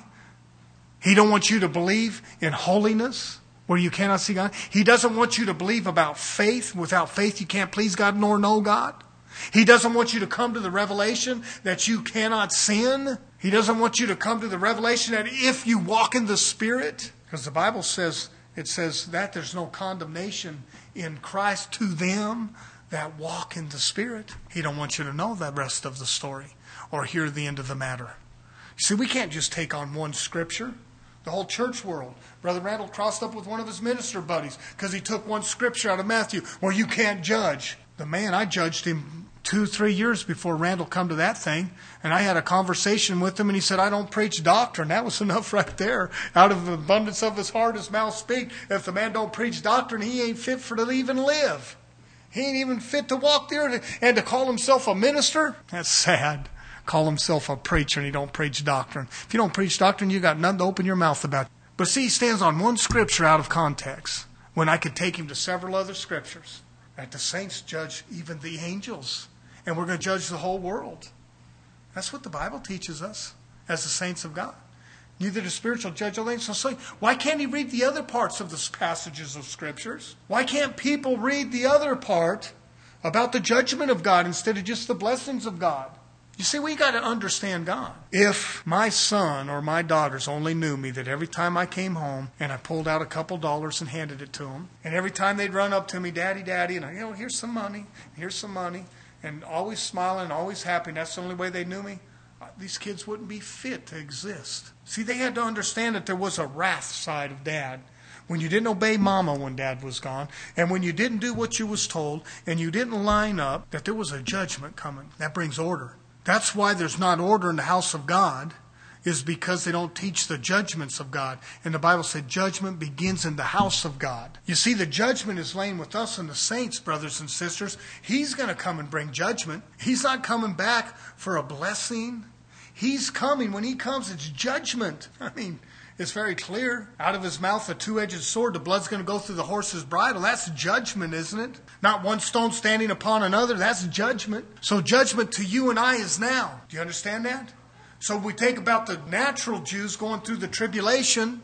He don't want you to believe in holiness, where you cannot see God. He doesn't want you to believe about faith. Without faith, you can't please God nor know God. He doesn't want you to come to the revelation that you cannot sin. He doesn't want you to come to the revelation that if you walk in the Spirit, because the Bible says, it says that there's no condemnation in Christ to them that walk in the Spirit. He don't want you to know the rest of the story or hear the end of the matter. You see, we can't just take on one scripture. The whole church world. Brother Randall crossed up with one of his minister buddies because he took one scripture out of Matthew where you can't judge. The man, I judged him two, three years before Randall come to that thing. And I had a conversation with him and he said, I don't preach doctrine. That was enough right there. Out of the abundance of his heart, his mouth speak. If the man don't preach doctrine, he ain't fit for to even live. He ain't even fit to walk there and to call himself a minister. That's sad. call himself a preacher and he don't preach doctrine. If you don't preach doctrine, you got nothing to open your mouth about. But see, he stands on one scripture out of context when I could take him to several other scriptures. That the saints judge even the angels. And we're going to judge the whole world. That's what the Bible teaches us as the saints of God. Neither the spiritual judge all angels. So why can't he read the other parts of the passages of scriptures? Why can't people read the other part about the judgment of God instead of just the blessings of God? You see, we got to understand God. If my son or my daughters only knew me that every time I came home and I pulled out a couple dollars and handed it to them, and every time they'd run up to me, Daddy, Daddy, and I, you know, here's some money, here's some money, and always smiling, always happy, and that's the only way they knew me, these kids wouldn't be fit to exist. See, they had to understand that there was a wrath side of Dad. When you didn't obey Mama when Dad was gone, and when you didn't do what you was told, and you didn't line up, that there was a judgment coming. That brings order. That's why there's not order in the house of God, is because they don't teach the judgments of God. And the Bible said judgment begins in the house of God. You see, the judgment is laying with us and the saints, brothers and sisters. He's going to come and bring judgment. He's not coming back for a blessing. He's coming. When he comes, it's judgment. I mean, it's very clear. Out of his mouth, a two-edged sword. The blood's going to go through the horse's bridle. That's judgment, isn't it? Not one stone standing upon another. That's judgment. So judgment to you and I is now. Do you understand that? So we think about the natural Jews going through the tribulation.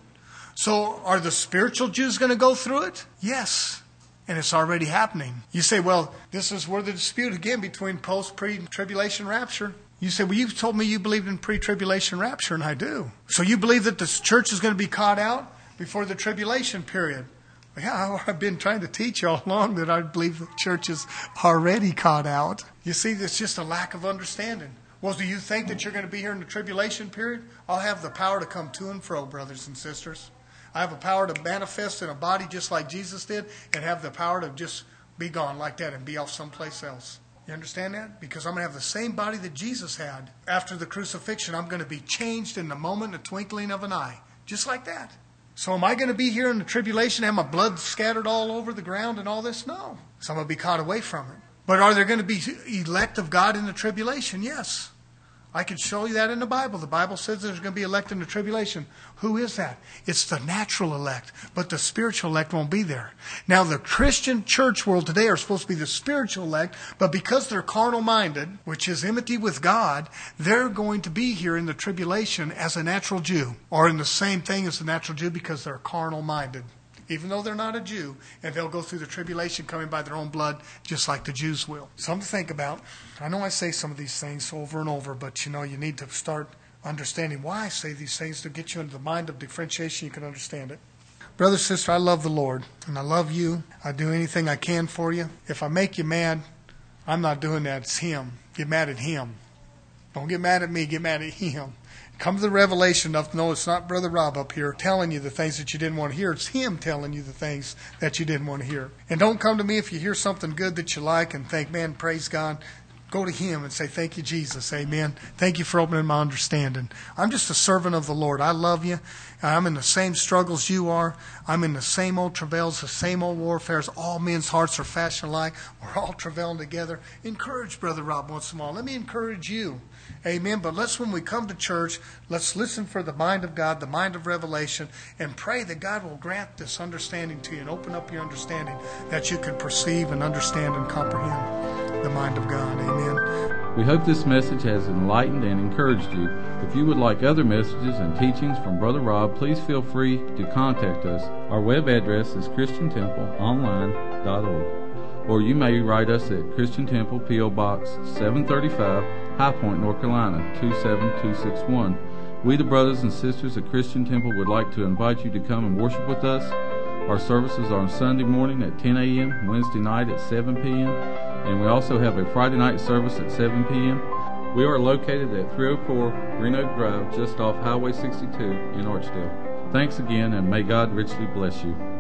So are the spiritual Jews going to go through it? Yes. And it's already happening. You say, well, this is where the dispute again between post, pre-tribulation rapture. You say, well, you've told me you believed in pre-tribulation rapture, and I do. So you believe that the church is going to be caught out before the tribulation period? Well, yeah, I've been trying to teach you all along that I believe the church is already caught out. You see, it's just a lack of understanding. Well, do you think that you're going to be here in the tribulation period? I'll have the power to come to and fro, brothers and sisters. I have the power to manifest in a body just like Jesus did, and have the power to just be gone like that and be off someplace else. You understand that? Because I'm going to have the same body that Jesus had. After the crucifixion, I'm going to be changed in the moment, the twinkling of an eye. Just like that. So am I going to be here in the tribulation, have my blood scattered all over the ground and all this? No. So I'm going to be caught away from it. But are there going to be elect of God in the tribulation? Yes. I can show you that in the Bible. The Bible says there's going to be elect in the tribulation. Who is that? It's the natural elect, but the spiritual elect won't be there. Now, the Christian church world today are supposed to be the spiritual elect, but because they're carnal-minded, which is enmity with God, they're going to be here in the tribulation as a natural Jew, or in the same thing as a natural Jew because they're carnal-minded. Even though they're not a Jew, and they'll go through the tribulation coming by their own blood, just like the Jews will. Something to think about. I know I say some of these things over and over, but you know, you need to start understanding why I say these things to get you into the mind of differentiation. You can understand it. Brother, sister, I love the Lord, and I love you. I do anything I can for you. If I make you mad, I'm not doing that. It's Him. Get mad at Him. Don't get mad at me. Get mad at Him. Come to the revelation enough to know it's not Brother Rob up here telling you the things that you didn't want to hear. It's him telling you the things that you didn't want to hear. And don't come to me if you hear something good that you like and think, man, praise God. Go to Him and say, thank you, Jesus. Amen. Thank you for opening my understanding. I'm just a servant of the Lord. I love you. I'm in the same struggles you are. I'm in the same old travails, the same old warfares. All men's hearts are fashioned alike. We're all travailing together. Encourage Brother Rob once in a while. Let me encourage you. Amen. But let's, when we come to church, let's listen for the mind of God, the mind of revelation, and pray that God will grant this understanding to you and open up your understanding that you can perceive and understand and comprehend the mind of God. Amen. We hope this message has enlightened and encouraged you. If you would like other messages and teachings from Brother Rob, please feel free to contact us. Our web address is christian temple online dot org. Or you may write us at Christian Temple, P O Box seven thirty-five, High Point, North Carolina, two seven two six one. We, the brothers and sisters at Christian Temple, would like to invite you to come and worship with us. Our services are on Sunday morning at ten a.m., Wednesday night at seven p.m., and we also have a Friday night service at seven p.m. We are located at three oh four Green Oak Drive, just off Highway sixty-two in Archdale. Thanks again, and may God richly bless you.